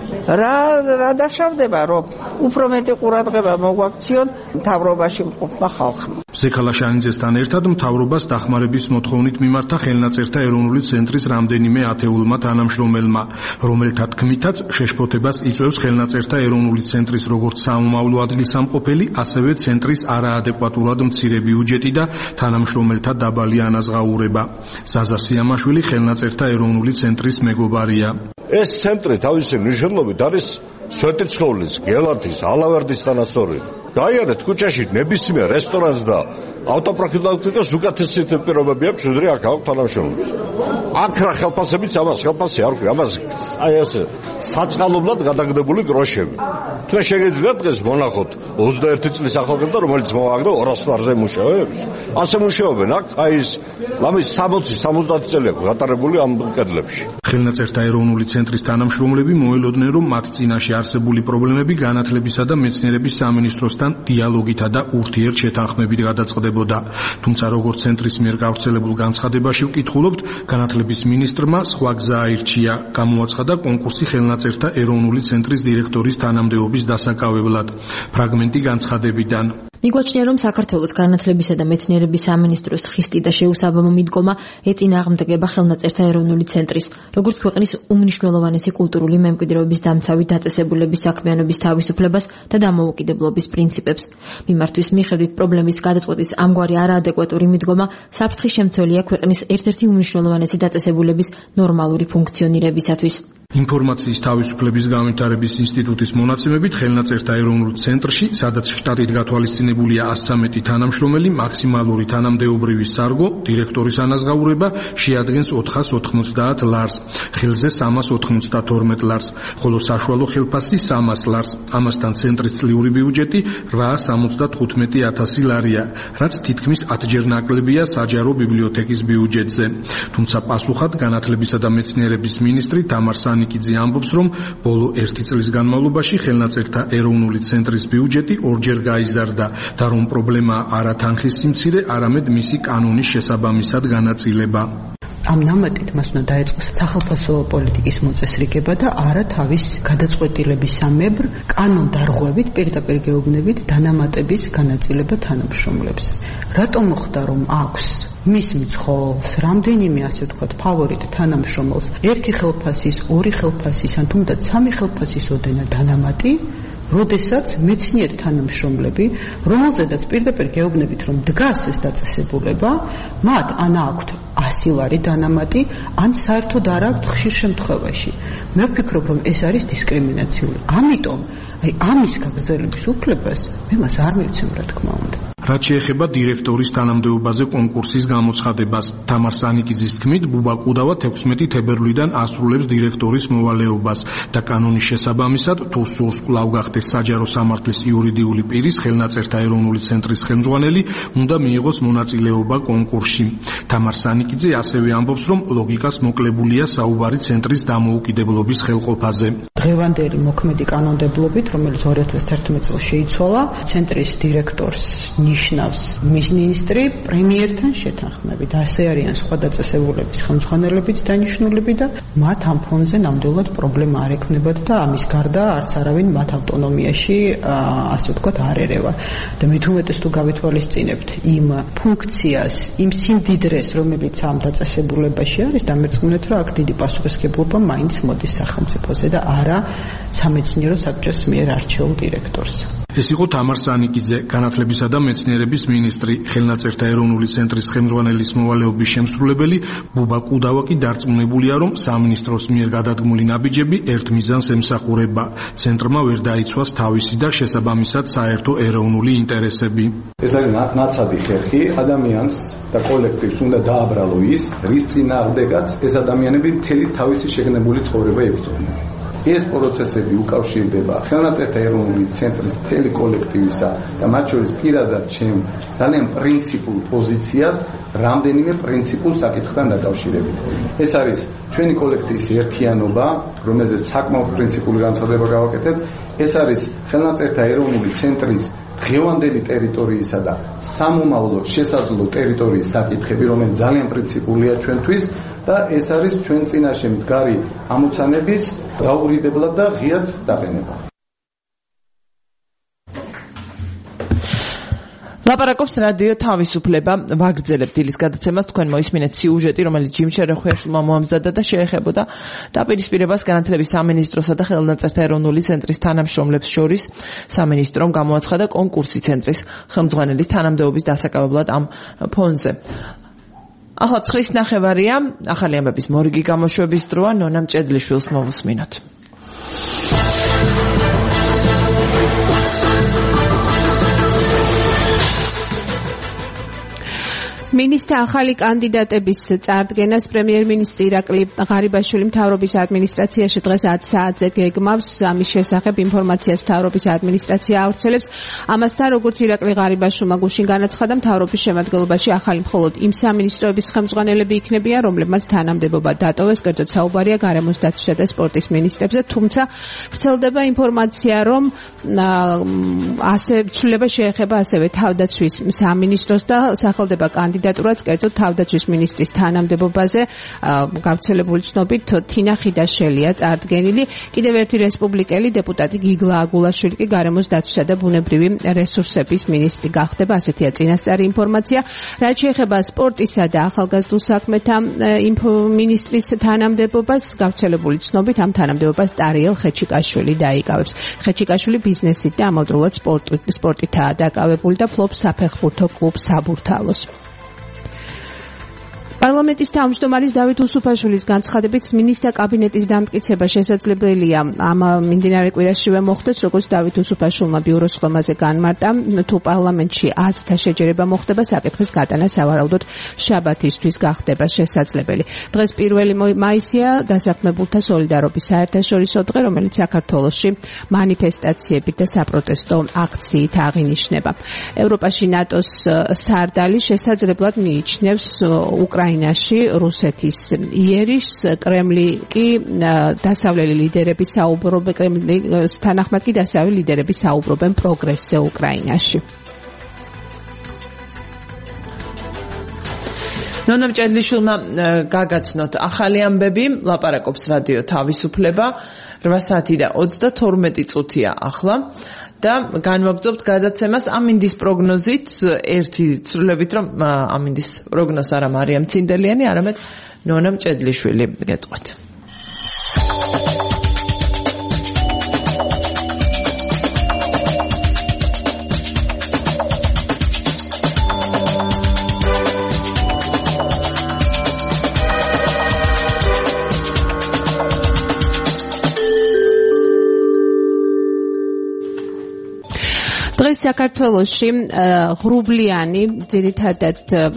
რა დაშავდება რომ უფრო მეტი ყურადღება მოგვაქციონ მთავრობაში მყოფმა ხალხმა. ზექალა შანიძესთან ერთად მთავრობას დახმარების მოთხოვნით მიმართა ხელნაწერთა ეროვნული ცენტრის რამდენიმე ათეულმა თანამშრომელმა, რომელთა თქმითაც შეშფოთებას იწვევს ხელნაწერთა ეროვნული ცენტრის როგორც სამომავლო ადგილსამყოფელი, ასევე ცენტრის არაადეკვატურად მცირე ბიუჯეტი და თანამშრომელთა დაბალი ანაზღაურება. ზაზა სიამაშვილი ხელნაწერთა ეროვნული ცენტრის მეგობარია. ეს ცენტრი თავისი მნიშვნელობით არის სვეტიცხოვლის, გელათის, ალავერდის თანასწორი. გაიარეთ ქუჩაში ნებისმიერ რესტორანს და ავტოპროფილაქტიკას უკეთესი პირობები აქვს, ვიდრე აქ აქვს თანამშრომლებს. აქ რა ხელფასებიც ამას ხელფასი არ ქვია, ამას აი ეს საწყალობლად გადაგდებული გროშები. თქვენ შეგიძლიათ დღეს მონახოთ 21 წლის ახალგაზრდა, რომელიც მოვაგდა 200 ლარზე მუშაობს. ასე მუშაობენ აქ, აი ეს ლამის 60-70 წელი აქვს გატარებული ამ კედლებში. ხელნაწერთა ეროვნული ცენტრის თანამშრომლები მოელოდნენ, რომ მათ წინაშე არსებული პრობლემები განათლებისა და მეცნიერების სამინისტროსთან დიალოგითა და ურთიერთშეთანხმებით გადაწყდებოდა. თუმცა როგორც ცენტრის მიერ გავრცელებულ განცხადებაში ვკითხულობთ, განათლების მინისტრმა სხვა გზა აირჩია, გამოაცხადა კონკურსი ხელნაწერთა ეროვნული ცენტრის დირექტორის თანამდებობის დასაკავებლად. ფრაგმენტი განცხადებიდან. მიგვაჩნია, რომ საქართველოს განათლებისა და მეცნიერების სამინისტროს ხისტი და შეუსაბამო მიდგომა ეწინააღმდეგება ხელნაწერთა ეროვნული ცენტრის, როგორც ქვეყნის უმნიშვნელოვანესი კულტურული მემკვიდრეობის დამცავი დაწესებულების საქმიანობის თავისუფლებას და დამოუკიდებლობის პრინციპებს. მიმართვის მიხედვით პრობლემის გადაწყვეტის ამგვარი არაადეკვატური მიდგომა საფრთხის შემცველია ქვეყნის ერთ-ერთი უმნიშვნელოვანესი დაწესებულების ნორმალური ფუნქციონირებისათვის. ინფორმაციის თავისუფლების განვითარების ინსტიტუტის მონაცემებით ხელნაწერთა ეროვნულ ცენტრში, სადაც შტატით გათვალისწინებულია 113 თანამშრომელი, მაქსიმალური თანამდებობრივი სარგო, დირექტორის ანაზღაურება შეადგენს 490 ლარს, ხელზე 392 ლარს, ხოლო საშუალო ხელფასი 300 ლარს. ამასთან ცენტრის წლიური ბიუჯეტი 875,000 ლარია, რაც თითქმის 10-ჯერ ნაკლებია საჯარო ბიბლიოთეკის ბიუჯეტზე. თუმცა პასუხად განათლებისა და მეცნიერების მინისტრი თამარ ნიკიძე ამბობს, რომ ბოლო 1 წლის განმავლობაში ხელნაწერთა ეროვნული ცენტრის ბიუჯეტი 2-ჯერ გაიზარდა და რომ პრობლემა არა თანხის სიმცირე, არამედ მისი კანონის შესაბამისად განაწილება. ამ ნამატით მას უნდა დაეწყოს სახელმწიფო პოლიტიკის მოწესრიგება და არა თავის გადაწყვეტილებისამებრ კანონდარღვევით პირდაპირ გეუბნებით დანამატების განაწილება თანამშრომლებს. რატომ მოხდა რომ აქვს მის მიცხოვს რამდენიმე ასე ვთქვათ ფავორიტ თანამშრომელს ერთი ხელფასის, ორი ხელფასის ან თუნდაც სამი ხელფასის ოდენა დანამატი, როდესაც მეცნიერ თანამშრომლები, რომელზედაც პირდაპირ გეუბნებით რომ დგას ეს დაწესებულება, მათ ან აქვთ 100 ლარი დანამატი, ან საერთოდ არ აქვთ ხშირ შემთხვევაში. მე ვფიქრობ რომ ეს არის დისკრიმინაციული. ამიტომ აი ამის გაგრძელების უფლებას მე მას არ მივცემ რა თქმა უნდა. რაც შეეხება დირექტორის თანამდებობაზე კონკურსის გამოცხადებას, თამარ სანიკიძის თქმით, ბუბა კუდავა 16 თებერვლიდან ასრულებს დირექტორის მოვალეობას და კანონის შესაბამისად, თუ სურს კვლავ გახდეს საჯარო სამართლის იურიდიული პირის ხელნაწერთა ეროვნული ცენტრის ხელმძღვანელი, უნდა მიიღოს მონაწილეობა კონკურსში. თამარ სანიკიძე ასევე ამბობს, რომ ლოგიკას მოკლებულია საუბარი ცენტრის დამოუკიდებლობის ხელყოფაზე. დღევანდელი მოქმედი კანონმდებლობით, რომელიც 2011 წელს შეიცვალა, ცენტრის დირექტორს ნიშნავს მინისტრი პრემიერთან შეთანხმებით. ასე არიან სხვა დაწესებულების ხელმძღვანელებიც დანიშნულები და მათ ამ ფონზე ნამდვილად პრობლემა არ ექნებათ და ამის გარდა არც არავინ მათ ავტონომიაში ასე ვთქვათ არ ერევა. და მით უმეტეს თუ გავითვალისწინებთ იმ ფუნქციას, იმ სიმდიდრეს, რომელიც ამ დაწესებულებაში არის, დამერწმუნეთ, რომ აქ დიდი პასუხისმგებლობა მაინც მოდის სახელმწიფოზე და არა სამეცნიერო საბჭოს მიერ არჩეულ დირექტორს. ეს იყო თამარ სანიკიძე, განათლებისა და მეცნიერების მინისტრი, ხელნაწერთა ეროვნული ცენტრის ხელმძღვანელის მოვალეობის შემსრულებელი. ბუბა კუდავა კი დარწმუნებულია, რომ სამინისტროს მიერ გადადგმული ნაბიჯები ერთ მიზანს ემსახურება. ცენტრმა ვერ დაიცვას თავისი და შესაბამისად საერთო ეროვნული ინტერესები. ეს არის ნაცადი ხერხი, ადამიანს და კოლექტივს უნდა დააბრალო ის, რის წინააღმდეგაც ეს ადამიანები მთელი თავისი შეგნებული ცხოვრება ებრძოლნენ. ეს პროცესები უკავშირდება ხელნაწერთა ეროვნული ცენტრის მთელი კოლექტივისა და მათ შორის პირადად ჩემ ძალიან პრინციპულ პოზიციას რამდენიმე პრინციპულ საკითხთან დაკავშირებით. ეს არის ჩვენი კოლექციის ერთიანობა, რომელზეც საკმაოდ პრინციპული განცხადება გავაკეთეთ. ეს არის ხელნაწერთა ეროვნული ცენტრის დღევანდელი ტერიტორიისა და სამომავლო შესაძლო ტერიტორიის საკითხები, რომელიც ძალიან პრინციპულია ჩვენთვის და ეს არის ჩვენ წინაშე მდგარი ამოცანების გაურიდებლად და ღიად დაყენება. ლაპარაკობს რადიო თავისუფლება. ვაგრძელებთ დილის გადაცემას. თქვენ მოისმინეთ სიუჟეტი, რომელიც ჯიმ შერეხვიაშვილმა მოამზადა და შეეხებოდა დაპირისპირებას განათლების სამინისტროსა და ხელნაწერთა ეროვნული ცენტრის თანამშრომლებს შორის. სამინისტრომ გამოაცხადა კონკურსი ცენტრის ხელმძღვანელის თანამდებობის დასაკავებლად ამ ფონზე. ახლა 9:09-ია. ახალი ამბების მორიგი გამოშვების დროა. ნონა მჭედლიშვილს მოვუსმინოთ. მინისტრთა ახალი კანდიდატების წარდგენას პრემიერ-მინისტრი ირაკლი ღარიბაშვილი მთავრობის ადმინისტრაციაში დღეს 10 საათზე გეგმავს. ამის შესახებ ინფორმაციას მთავრობის ადმინისტრაცია ავრცელებს. ამასთან, როგორც ირაკლი ღარიბაშვილმა გუშინ განაცხადა, მთავრობის შემადგენლობაში ახალი მხოლოდ იმ სამინისტროების ხელმძღვანელები იქნებიან, რომლებმაც თანამდებობა დატოვეს. კერძოდ საუბარია გარემოს დაცვისა და სპორტის მინისტრებზე, თუმცა ვრცელდება ინფორმაცია, რომ ასე ცვლილება შეეხება ასევე თავდაცვის სამინისტროს და სახელდება კანდიდატურაც კერძოდ თავდაცვის მინისტრის თანამდებობაზე. გავრცელებული ცნობით თინა ხიდაშელია წარდგენილი. კიდევ ერთი რესპუბლიკელი დეპუტატი გიგლა აგულაშვილი კი გარემოს დაცვისა და ბუნებრივი რესურსების მინისტრი გახდება. ასეთია წინასწარი ინფორმაცია. რაც შეეხება სპორტისა და ახალგაზრდულ საქმეთა მინისტრის თანამდებობას, გავრცელებული ცნობით ამ თანამდებობას ტარიელ ხეჩიკაშვილი დაიკავებს. ხეჩიკაშვილი ბიზნესით და ამავდროულად სპორტითაა დაკავებული და ფლობს საფეხბურთო კლუბ საბურთალოს. პარლამენტის თავმჯდომარის დავით უსუფაშვილის განცხადებით მინისტრთა კაბინეტის დამტკიცება შესაძლებელია ამ მიმდინარე კვირაშივე მოხდეს, როგორც დავით უსუფაშვილმა ბიუროს ხომაზე განმარტა. თუ პარლამენტში 100-თა შეჯერება მოხდება, საკითხის გატანა სავარაუდოდ შაბათისთვის გახდება შესაძლებელი. დღეს 1 მაისია დასაქმებულთა სოლიდარობის საერთაშორისო დღე, რომელიც საქართველოში მანიფესტაციებით და საპროტესტო აქციით აღინიშნება. ევროპაში ნატოს სარდალი შესაძლებლად მიიჩნევს უკრაინაში რუსეთის იერიშს. კრემლი კი დასავლელი ლიდერები საუბრობენ, კრემლის თანახმად კი დასავლელი ლიდერები საუბრობენ პროგრესზე უკრაინაში. ნონა მჭედლიშვილმა გაგაცნოთ ახალი ამბები. ლაპარაკობს რადიო თავისუფლება. 8 საათი და 32 წუთია ახლა. და განვაგრძობთ გადაცემას ამინდის პროგნოზით, ერთი ცვლილებით, რომ ამინდის პროგნოზ არა მარიამ ცინდელიანი, არამედ ნონა მჭედლიშვილი გეტყვით. დღეს საქართველოში ღრუბლიანი ძირითადად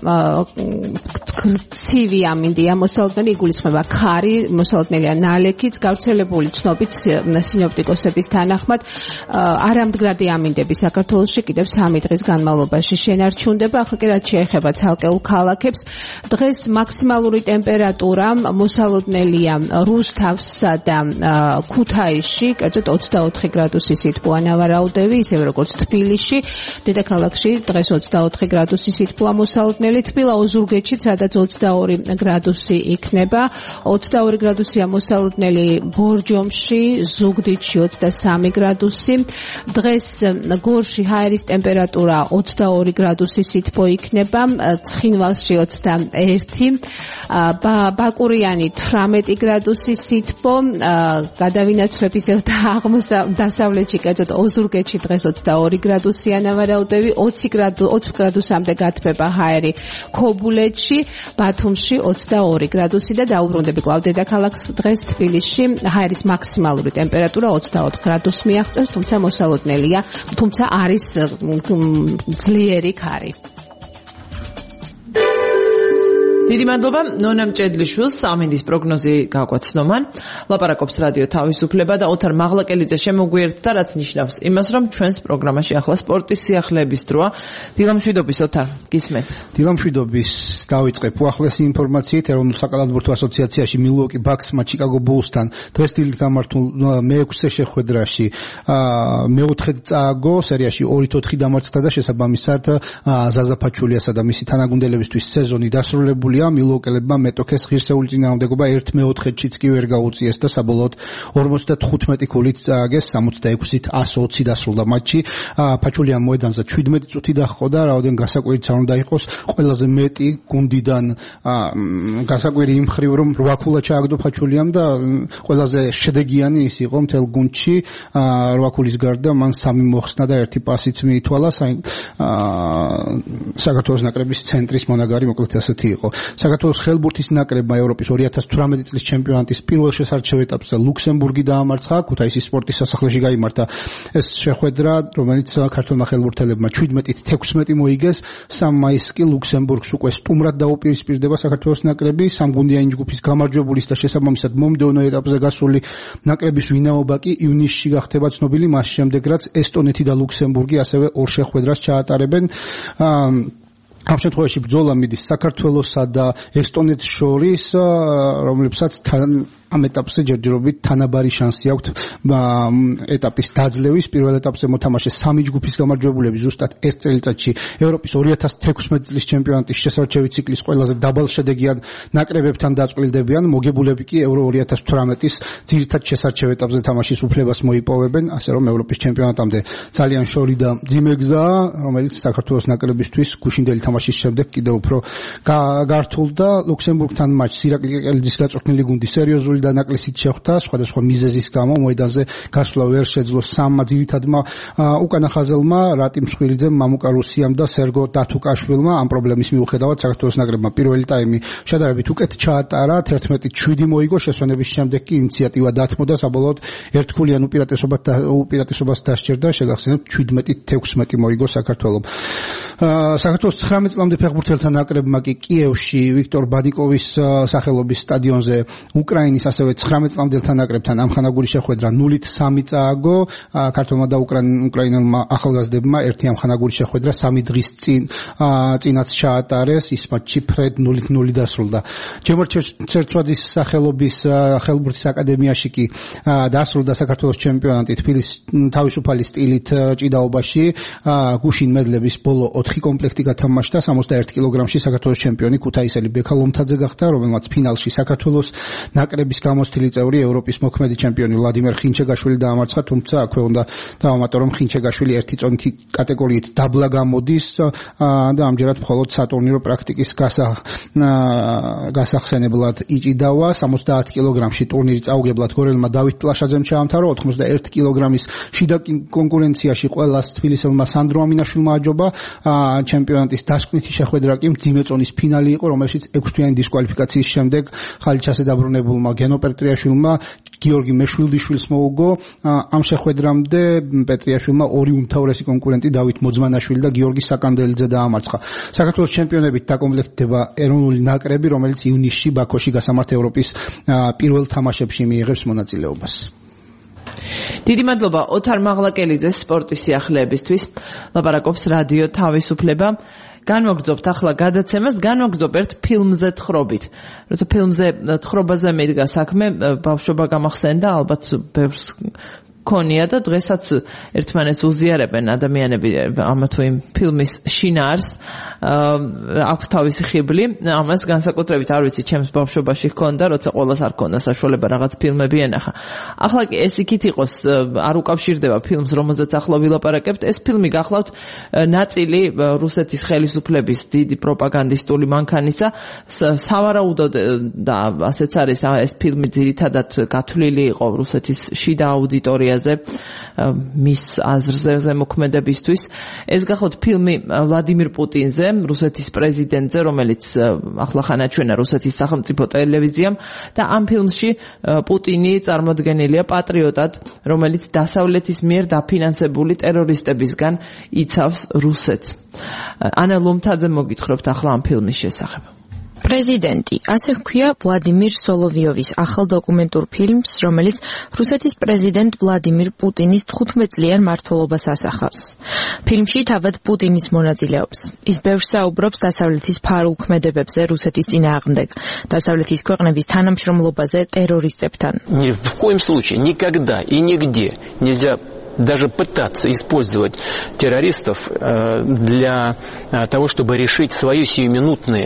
ცივი ამინდია მოსალოდნელი, იგულისხმება ქარი, მოსალოდნელია ნალექიც. გავრცელებული ცნობით სინოპტიკოსების თანახმად არამდგრადი ამინდები საქართველოში კიდევ 3 დღის განმავლობაში შენარჩუნდება. ახლა კი რაც შეეხება ცალკეულ ქალაქებს, დღეს მაქსიმალური ტემპერატურა მოსალოდნელია რუსთავსა და ქუთაისში, კერძოდ 24 გრადუსი სითბოა ნავარაუდევი, ისევე როგორც თბილისში. დედაქალაქში დღეს 24 გრადუსი სითბოა მოსალოდნელი. თბილა ოზურგეთში, სადაც 22 გრადუსი იქნება. 22 გრადუსია მოსალოდნელი ბორჯომში, ზუგდიდში 23 გრადუსი. დღეს გორში ჰაერის ტემპერატურა 22 გრადუსი სითბო იქნება. ცხინვალში 21. ბაკურიანი 18 გრადუსი სითბო. გადავინაცვლების დასავლეთში, კერძოდ ოზურგეთში დღეს 22 გრადუსია ნავარაუდევი, 20 გრადუსამდე გათბება ჰაერი ქობულეთში, ბათუმში 22 გრადუსი და დაუბრუნდები კვლავ დედაქალაქს. დღეს თბილისში ჰაერის მაქსიმალური ტემპერატურა 24 გრადუსს მიაღწევს, თუმცა მოსალოდნელია, თუმცა არის ძლიერი ქარი. დიდი მადლობა ნონა მჭედლიშვილს სამინდის პროგნოზი გაგვაცნომან ლაპარაკობს რადიო თავისუფლება და ოთარ მაღლაკელიძე შემოგვიერთდა რაც ნიშნავს იმას რომ ჩვენს პროგრამაში ახლა სპორტის სიახლეების დროა დილამშვიდობის ოთარ გისმენთ დილამშვიდობის დავიწყებ უახლესი ინფორმაციით ეროვნულ საკალათბურთო ასოციაციაში მილუოკი ბაქსმა ჩიკაგო ბულსთან დღეს დილით გამართულ მე-6 შეხვედრაში მე-4-ით წააგო სერიაში 2-4 დამარცხდა და შესაბამისად ზაზა ფაჩულიასა და მისი თანაგუნდელებისთვის სეზონი დასრულებულია მილუოკელებმა მეტოქეს ღირსეული წინააღმდეგობა 1/4-ით კი ვერ გაუწიეს და საბოლოოდ 55 ქულით წააგეს 66-ით 120 დასრულდა მატჩი ფაჩულიამ მოედანზე 17 წუთი დაჰყო და რაოდენ გასაკვირიც არ უნდა იყოს ყველაზე მეტი გუნდიდან გასაკვირი იმ ხრივ რომ 8 ქულა ჩააგდო ფაჩულიამ და ყველაზე შედეგიანი ის იყო მთელ გუნდში 8 ქულის გარდა მან 3 მოხსნა და 1 პასიც მიითვალა საქართველოს ნაკრების ცენტრის მონაგარი მოკლედ ასეთი იყო საქართველოს ხელბურთის ნაკრებმა ევროპის 2018 წლის ჩემპიონატის პირველ შესარჩევ ეტაპზე ლუქსემბურგი დაამარცხა ქუთაისის სპორტის სასახლეში გაიმართა ეს შეხვედრა რომელიც საქართველოს ხელბურთელებმა 17-ით 16 მოიგეს 3 მაისს კი ლუქსემბურგს უკვე სტუმრად დაუპირისპირდება საქართველოს ნაკრები სამგუნდიანი ჯგუფის გამარჯვებულის და შესაბამისად მომდევნო ეტაპზე გასული ნაკრების ვინაობა კი ივნისში გახდება ცნობილი მას შემდეგ რაც ესტონეთი და ლუქსემბურგი ასევე ორ შეხვედრას ჩაატარებენ ამ შემთხვევაში ბრძოლა მიდის საქართველოსა და ესტონეთს შორის რომლებსაც ამ ეტაპზე ჯერჯერობით თანაბარი შანსი აქვთ ეტაპის დაძლევის პირველ ეტაპზე მოთამაშეს 3 ჯგუფის გამარჯვებულები ზუსტად ერთ წელიწადში ევროპის 2016 წლის ჩემპიონატის შესარჩევი ციკლის ყველაზე დაბალ შედეგიან ნაკრებებთან დაწყვილდებიან მოგებულები კი ევრო 2018-ის ძირითად შესარჩევ ეტაპზე თამაშის უფლებას მოიპოვებენ ასე რომ ევროპის ჩემპიონატამდე ძალიან შორი და მძიმე გზაა რომელიც საქართველოს ნაკრებისთვის გუშინდელი თამაშის შემდეგ კიდევ უფრო გართულდა ლუქსემბურგთან მატჩს ირაკლი კეკელიძის გაწვრთნილი გუნდი სერიოზული დანაკლისით შეხვდა სხვადასხვა მიზეზის გამო მოედანზე გასვლა ვერ შეძლო სამმა ძირითადმა უკანა ხაზელმა რატიმ მსხვილიძემ მამუკა რუსიამ და სერგო დათუკაშვილმა ამ პრობლემის მიუხედავად საქართველოს ნაკრებმა პირველი ტაიმი შედარებით უკეთ ჩაატარა 11-7 მოიგო შესვენების შემდეგ კი ინიციატივა დათმო და საბოლოოდ ერთქულიან უპირატესობას დასჭერდა შეგახსენებთ 17-16 მოიგო საქართველოს საქართველოს 19 წლამდე ფეხბურთელთა ნაკრებმა კი კიევში ვიქტორ ბადიკოვის სახელობის სტადიონზე უკრაინის ასევე 19 წლამდელთა ნაკრებთან ამხანაგური შეხვედრა 0-3 წააგო ქართულმა და უკრაინელმა ახალგაზრდებმა ერთი ამხანაგური შეხვედრა 3 დღის წინაც ჩაატარეს ის მატჩი ფრედ 0-0 დასრულდა ჯემორ ჩერცვაძის სახელობის ხელბურთის აკადემიაში კი დასრულდა საქართველოს ჩემპიონატი თბილისის თავისუფალი სტილით ჭიდაობაში გუშინ მედლების ბოლო 4 კომპლექტი გათამაშდა 61 კილოგრამში საქართველოს ჩემპიონი ქუთაისელი ბექა ლომთაძე გახდა რომელმაც ფინალში საქართველოს ნაკრების გამოცდილი წევრი ევროპის მოქმედი ჩემპიონი ვლადიმერ ხინჩეგაშვილი დაამარცხა თუმცა აქვე უნდა დავამატო რომ ხინჩეგაშვილი ერთი წონითი კატეგორიით დაბლა გამოდის და ამჯერად მხოლოდ სატურნირო პრაქტიკის გასახსენებლად იჭიდავა 70 კილოგრამში ტურნირი წაუგებლად გორელმა დავით ტლაშაძემ ჩაამთავრა 91 კილოგრამის შიდა კონკურენციაში ყველას თბილისელმა სანდრო ამინაშვილმა აჯობა ჩემპიონატის დასკვნითი შეხვედრა კი მძიმე წონის ფინალი იყო რომელშიც 6 თვიანი დისკვალიფიკაციის შემდეგ ხალიჩასე დაბრუნებულმა გენო პეტრიაშვილმა გიორგი მეშვილდიშვილს მოუგო ამ შეხვედრამდე პეტრიაშვილმა ორი უმთავრესი კონკურენტი დავით მოძმანაშვილი და გიორგი საკანდელიძე დაამარცხა საქართველოს ჩემპიონებით დაკომპლექტდება ეროვნული ნაკრები რომელიც ივნისში ბაქოში გასამართ ევროპის პირველ თამაშებში მიიღებს მონაწილეობას დიდი მადლობა ოთარ მაღლაკელიძეს სპორტის სიახლეებისთვის ლაპარაკობს რადიო თავისუფლება განვაგრძობთ ახლა გადაცემას განვაგრძობ ერთ ფილმზე თხრობით როცა ფილმზე თხრობაზე მიდგა საქმე ბავშვობა გამახსენდა ალბათ ბევრს ქონია და დღესაც ერთმანეთს უზიარებენ ადამიანები ამა თუ იმ ფილმის შინაარს აქვს თავისი ხიბლი ამას განსაკუთრებით არ ვიცი ჩემს ბავშვობაში ჰქონდა როცა ყოველას არ ჰქონდა საშუალება რაღაც ფილმები ენახა ახლა კი ეს იქით იყოს არ უკავშირდება ფილმს რომელზეც ახლა ვილაპარაკებთ ეს ფილმი გახლავთ ნაწილი რუსეთის ხელისუფლების დიდი პროპაგანდისტული მანქანისა სავარაუდოდ და ასეც არის ეს ფილმი ძირითადად გათვლილი იყო რუსეთის შიდა აუდიტორია მის აზრზე ზემოქმედებისთვის ეს გახლავთ ფილმი ვლადიმირ პუტინზე რუსეთის პრეზიდენტზე რომელიც ახლახან აჩვენა რუსეთის სახელმწიფო ტელევიზიამ და ამ ფილმში პუტინი წარმოდგენილია პატრიოტად რომელიც დასავლეთის მიერ დაფინანსებული ტერორისტებისგან იცავს რუსეთს ანა ლომთაძე მოგითხრობთ ახლა ამ ფილმის შესახებ პრეზიდენტი, ასე ჰქვია ვლადიმირ სოლოვიოვის ახალ დოკუმენტურ ფილმს, რომელიც რუსეთის პრეზიდენტ ვლადიმირ პუტინის 15 წლიან მმართველობას ასახავს. ფილმში თავად პუტინის მონაწილეობს. ის ბევრს საუბრობს დასავლეთის ფარულ ქმედებებზე რუსეთის წინააღმდეგ, დასავლეთის ქვეყნების თანამშრომლობაზე ტერორისტებთან. Ни в коем случае, никогда и нигде нельзя даже пытаться использовать террористов для того, чтобы решить свои сиюминутные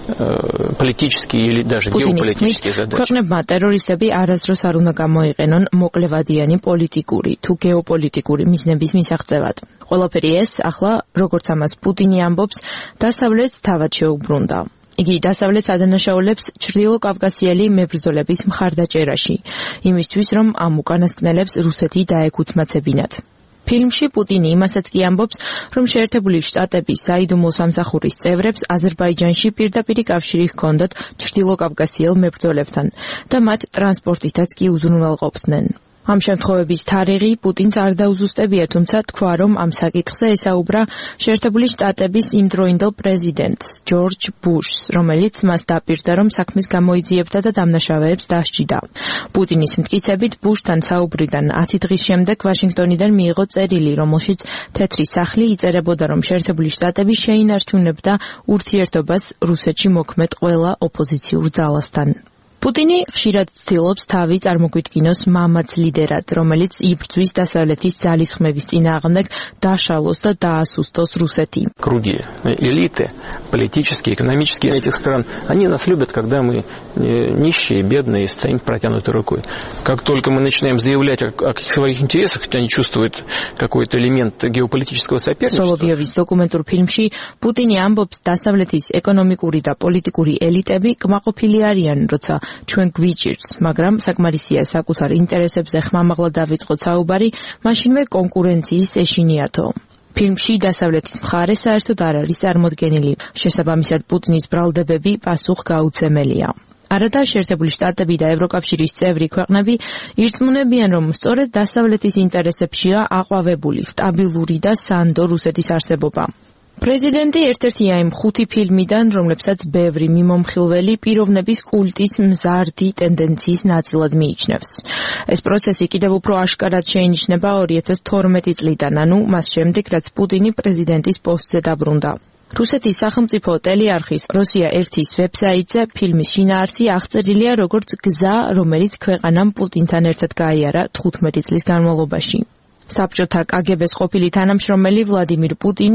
политические или даже геополитические задачи. ქვეყნებმა ტერორისტები არასდროს არ უნდა გამოიყენონ მოკლევადიანი პოლიტიკური თუ გეოპოლიტიკური მიზნების მისაღწევად. ყველაფერი ეს ახლა, როგორც ამას პუტინი ამბობს, დასავლეთს თავად შეუბრუნდა. იგი დასავლეთს ადანაშაულებს ჩრდილოკავკასიელი მებრძოლების მხარდაჭერაში, იმისთვის, რომ ამ უკანასკნელებს რუსეთი დაეკუთმაცებინათ. ფილმში პუტინი იმასაც კი ამბობს, რომ შეერთებული შტატების საიდუმლო სამსახურის წევრებს აზერბაიჯანში პირდაპირი კავშირი ჰქონდათ ჩრდილოკავკასიელ მებრძოლებთან და მათ ტრანსპორტითაც კი უზრუნველყოფდნენ. ამ შემთხვევების თარიღი პუტინს არ დაუზუსტებია, თუმცა თქვა, რომ ამ საკითხზე ესაუბრა შეერთებული შტატების იმდროინდელ პრეზიდენტს ჯორჯ ბუშს, რომელიც მას დაპირდა, რომ საქმეს გამოიძიებდა და დამნაშავეებს დასჯიდა. პუტინის მტკიცებით, ბუშთან საუბრიდან 10 დღის შემდეგ ვაშინგტონიდან მიიღო წერილი, რომელშიც თეთრი სახლი იწერებოდა, რომ შეერთებული შტატები შეინარჩუნებდა ურთიერთობას რუსეთში მოქმედ ყველა ოპოზიციურ ძალასთან. პუტინი ხშირად ცდილობს თავი წარმოგვიდგინოს მამაც ლიდერად, რომელიც იბრძვის დასავლეთის ძალისხმევის წინააღმდეგ, დაშალოს და დაასუსტოს რუსეთი. Круги элиты, политические, экономические этих стран, они нас любят, когда мы нищие, бедные, стоим протянутой рукой. Как только мы начинаем заявлять о своих интересах, они чувствуют какой-то элемент геополитического соперничества. სოლოვიოვის დოკუმენტურ ფილმში პუტინი ამბობს, დასავლეთის ეკონომიკური და პოლიტიკური ელიტები კმაყოფილი არიან, როცა ჩვენ გვიჭირს, მაგრამ საკმარისია საკუთარ ინტერესებზე ხმამაღლა დავიწყოთ საუბარი, მაშინვე კონკურენციის ეშინიათო. ფილმში დასავლეთის მხარე საერთოდ არ არის წარმოდგენილი. შესაბამისად, პუტინის ბრალდებები პასუხგაუცემელია. არადა შეერთებული შტატები და ევროკავშირის წევრი ქვეყნები ირწმუნებიან, რომ სწორედ დასავლეთის ინტერესებშია აყვავებული სტაბილური და სანდო რუსეთის არსებობა. პრეზიდენტი ერთ-ერთია იმ 5 ფილმიდან, რომლებსაც ბევრი მიმომხილველი პიროვნების კულტის მზარდი ტენდენციის ნაწილად მიიჩნევს. ეს პროცესი კიდევ უფრო აშკარად შეინიშნება 2012 წლიდან, ანუ მას შემდეგ, რაც პუტინი პრეზიდენტის პოსტზე დაბრუნდა. რუსეთის სახელმწიფო ტელეარხის რუსია 1-ის ვებსაიტზე ფილმის შინაარსი აღწერილია როგორც გზა, რომელიც ქვეყანამ პუტინთან ერთად გაიარა 15 წლის განმავლობაში. საბჭოთა კგბ-ს ყოფილი თანამშრომელი ვლადიმირ პუტინი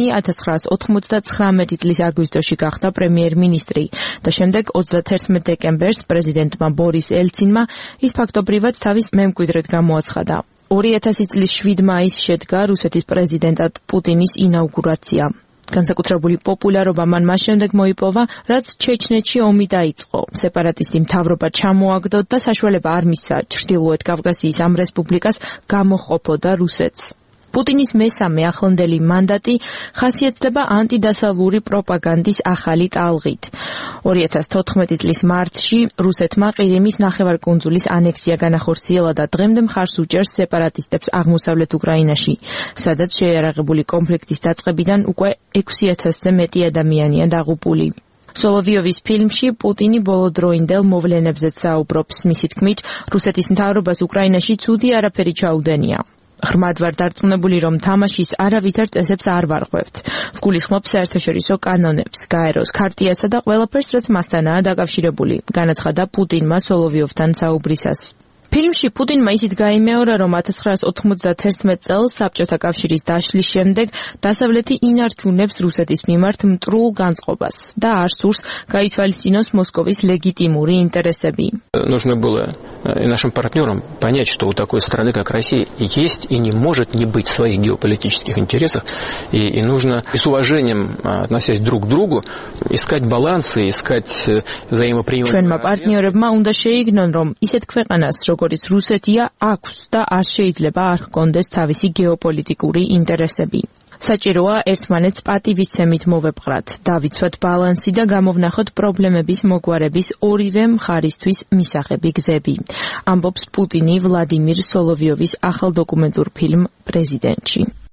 1999 წლის აგვისტოში გახდა პრემიერ-მინისტრი და შემდეგ 31 დეკემბერს პრეზიდენტმა ბორის ელცინმა ის ფაქტობრივად თავის მემკვიდრედ გამოაცხადა. 2000 წლის 7 მაისს შედგა რუსეთის პრეზიდენტად პუტინის ინაუგურაცია. განსაკუთრებული პოპულარობა მან მას შემდეგ მოიპოვა, რაც ჩეჩნეთში ომი დაიწყო. სეპარატისტი მთავრობა ჩამოაგდო და საშუალება არ მისცა ჩრდილოეთ კავკასიის ამ რესპუბლიკას გამოჰყოფოდა რუსეთს. პუტინის მესამე ახლანდელი მანდატი ხასიათდება ანტიდასავლური პროპაგანდის ახალი ტალღით. 2014 წლის მარტში რუსეთმა ყირიმის ნახევარკუნძულის ანექსია განახორციელა და დღემდე მხარს უჭერს სეპარატისტებს აღმოსავლეთ უკრაინაში, სადაც შეიარაღებული კონფლიქტის დაწყებიდან უკვე 6000-ზე მეტი ადამიანია დაღუპული. სოლოვიოვის ფილმში პუტინი ბოლოდროინდელ მოვლენებზეც საუბრობს, მისი თქმით, რუსეთის მთავრობას უკრაინაში ცუდი არაფერი ჩაუდენია. ღრმად ვარ დარწმუნებული, რომ თამაშის არავითარ წესებს არ ვარღვევთ. ვგულისხმობ საერთაშორისო კანონებს, გაეროს ქარტიასა და ყველაფერს, რაც მასთანაა დაკავშირებული, განაცხადა პუტინმა სოლოვიოვთან საუბრისას. ფილმში პუტინმა ისიც გაიმეორა, რომ 1991 წელს საბჭოთა კავშირის დაშლის შემდეგ დასავლეთი ინარჩუნებს რუსეთის მიმართ მტრულ განწყობას და არ სურს გაითვალისწინოს მოსკოვის ლეგიტიმური ინტერესები. Нужно было нашим партнерам понять, что у такой страны, как Россия, есть и не может не быть своих геополитических интересов, и нужно с уважением, относясь друг к другу, искать балансы, искать взаимоприемлемые. ჩვენმა პარტნიორებმა უნდა შეიგნონ, რომ ისეთ ქვეყანას, როგორც რუსეთია, აქვს და არ შეიძლება არ ჰქონდეს თავისი გეოპოლიტიკური ინტერესები. საჭიროა ერთმანეთს პატივისცემით მოვეპყრათ, დავიცვათ ბალანსი და გამოვნახოთ პრობლემების მოგვარების ორივე მხარისთვის მისაღები გზები. ამბობს პუტინი ვლადიმირ სოლოვიოვის ახალ დოკუმენტურ ფილმ პრეზიდენტში.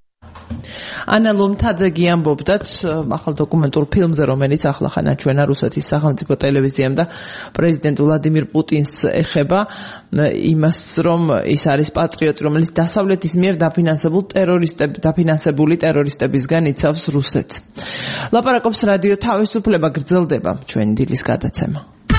ანა ლომთაძე ამბობდათ ახალ დოკუმენტურ ფილმზე, რომელიც ახლახან აჩვენა რუსეთის სახელმწიფო ტელევიზიამ და პრეზიდენტ ვლადიმირ პუტინს ეხება იმას, რომ ის არის პატრიოტი, რომელიც დასავლეთის მიერ დაფინანსებული ტერორისტებისგან იცავს რუსეთს. ლაპარაკობს რადიო თავისუფლება, გრძელდება ჩვენი დილის გადაცემა.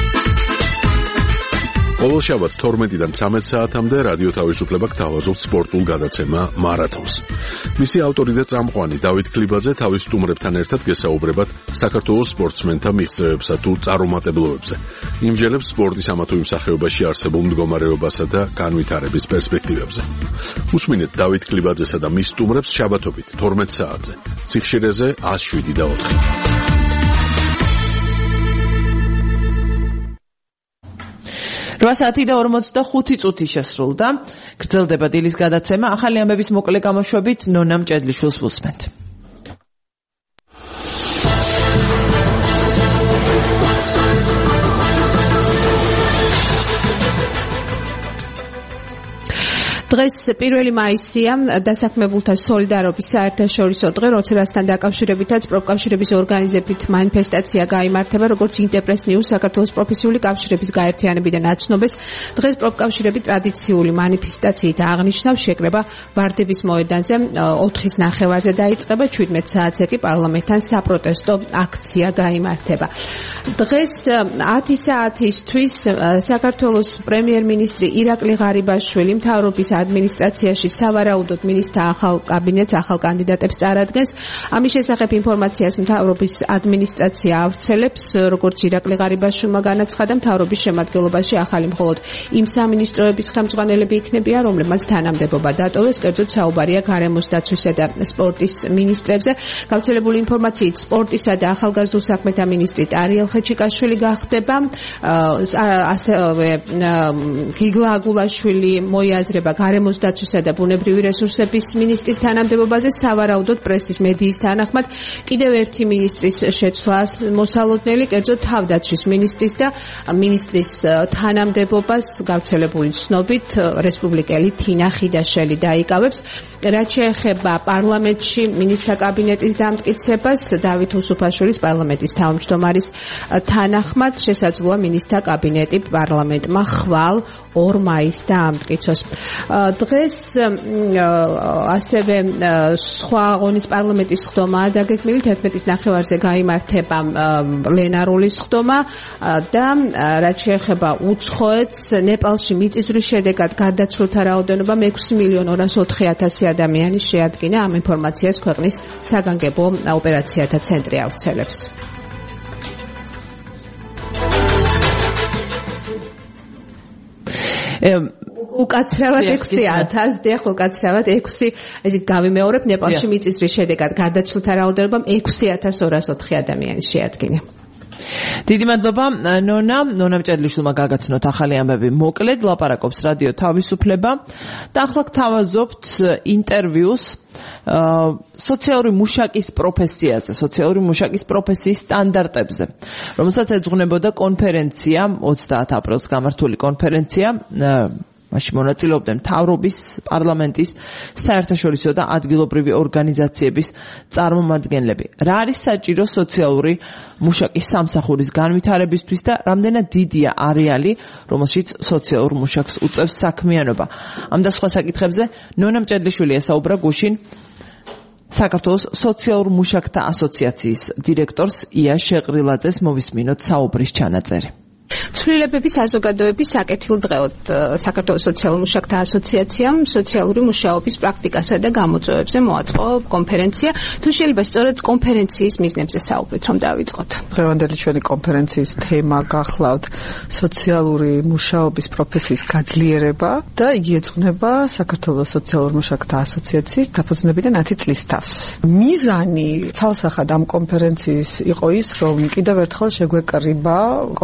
ყოველ შაბათს 12-დან 13 საათამდე რადიო თავისუფლება გთავაზობთ სპორტულ გადაცემა მარათონს. მისი ავტორი და წამყვანი დავით ქლიბაძე თავის სტუმრებთან ერთად გესაუბრებათ საქართველოს სპორტსმენთა მიღწევებსა თუ წარუმატებლობებზე. იმჯერებს სპორტის ამა თუ იმ სახეობაში არსებულ მდგომარეობასა და განვითარების პერსპექტივებზე. უსმინეთ დავით ქლიბაძესა და მის სტუმრებს შაბათობით 12 საათზე. ციხშირეზე 107.4. 8:45 წუთი შესრულდა. გრძელდება დილის გადაცემა. ახალი ამბების მოკლე გამოშვებით ნონა მჭედლიშვილს ვუსმენთ. დღეს 1 მაისია დასაქმებულთა სოლიდარობის საერთაშორისო დღე, როდესაც დაკავშირებითაც პროფკავშირების ორგანიზებით მანიფესტაცია გაიმართება, როგორც ინტერპრეს-ნიუს საქართველოს პროფესიული კავშირების გაერთიანებიდან აცნობეს. დღეს პროფკავშირები ტრადიციული მანიფესტაციით აღნიშნავს შეკრება ვარდების მოედანზე 4-ის ნახევარზე დაიწყება, 17 საათზე კი პარლამენტთან საპროტესტო აქცია გაიმართება. დღეს 10 საათისთვის საქართველოს პრემიერ-მინისტრი ირაკლი ღარიბაშვილი მთავრობის ადმინისტრაციაში სავარაუდოდ მინისტრთა ახალ კაბინეტს ახალ კანდიდატებს წარადგენს. ამის შესახებ ინფორმაციას მთავრობის ადმინისტრაცია ავრცელებს, როგორც ირაკლი ღარიბაშვილმა განაცხადა, მთავრობის შემადგენლობაში ახალი მხოლოდ იმ სამინისტროების ხელმძღვანელები იქნებიან, რომლებმაც თანამდებობა დატოვეს, კერძოდ საუბარია გარემოს დაცვისა და სპორტის მინისტრებზე. გავრცელებული ინფორმაციით სპორტისა და ახალგაზრდულ საქმეთა მინისტრი ტარიელ ხეჩიკაშვილი გახდება, ასევე გიგლა აგულაშვილი მოიაზრება გარემოს დაცვისა და ბუნებრივი რესურსების მინისტრის თანამდებობაზე. სავარაუდოდ პრესის მედიის თანახმად კიდევ ერთი მინისტრის შეცვლა მოსალოდნელი, კერძოდ თავდაცვის მინისტრის და მინისტრის თანამდებობას გავრცელებული ცნობით რესპუბლიკელი თინა ხიდაშელი დაიკავებს. რაც შეეხება პარლამენტში მინისტრთა კაბინეტის დამტკიცებას, დავით უსუფაშვილის პარლამენტის თავმჯდომარის თანახმად შესაძლოა მინისტრთა კაბინეტი პარლამენტმა ხვალ 2 მაისს დაამტკიცოს. დღეს ასევე სხვა აღონის პარლამენტის ხდომაა დაგეგმილი, 11-ის ნახევარზე გაიმართება პლენარული ხდომა და რაც შეეხება უცხოეთს, ნეპალში მიწისძვრის შედეგად გარდაცვლილთა რაოდენობა 6,204,000 ადამიანი შეადგინა. ამ ინფორმაციას ქვეყნის საგანგებო ოპერაციათა ცენტრი ავრცელებს. უკაცრავად 6,000, დიახ, უკაცრავად 6, ესე გავიმეორებ, ნეპალში მიწისძვრის შედეგად გარდაცვლილთა რაოდენობა 6,204 ადამიანი შეადგინა. დიდი მადლობა ნონა მჭედლიშვილმა გაგაცნოთ ახალი ამბები მოკლედ. ლაპარაკობს რადიო თავისუფლება და ახლა გთავაზობთ ინტერვიუს სოციალური მუშაკის პროფესიაზე, სოციალური მუშაკის პროფესიის სტანდარტებზე, რომელსაც ეძღვნებოდა კონფერენცია, 30 აპრილს გამართული კონფერენცია. მაშინ მონაწილეობდნენ მთავრობის, პარლამენტის, საერთაშორისო და ადგილობრივი ორგანიზაციების წარმომადგენლები. რა არის საჭირო სოციალური მუშაკის სამსახურის განვითარებისთვის და რამდენად დიდია არეალი, რომელშიც სოციალურ მუშაკს უწევს საქმიანობა. ამ და სხვა საკითხებზე ნონა მჭედლიშვილი ესაუბრა გუშინ საქართველოს სოციალურ მუშაკთა ასოციაციის დირექტორს ია შეყრილაძეს. მოვისმინოთ საუბრის ჩანაწერი. ცვლილებების საზოგადოების საკეთილდღეოდ საქართველოს სოციალურ მუშაკთა ასოციაციამ სოციალური მუშაობის პრაქტიკასა და გამოწვევებზე მოაწყო კონფერენცია. თუ შეიძლება სწორედ კონფერენციის მიზნებზე საუბრით, რომ დავიწყოთ. დღევანდელი ჩვენი კონფერენციის თემა გახლავთ სოციალური მუშაობის პროფესიის გაძლიერება და იგი ეძღვნება საქართველოს სოციალურ მუშაკთა ასოციაციის დაფუძნებიდან 10 წლის თავს. მიზანი ცალსახად ამ კონფერენციის იყო ის, რომ კიდევ ერთხელ შეგვეკრიბა კონფერენციის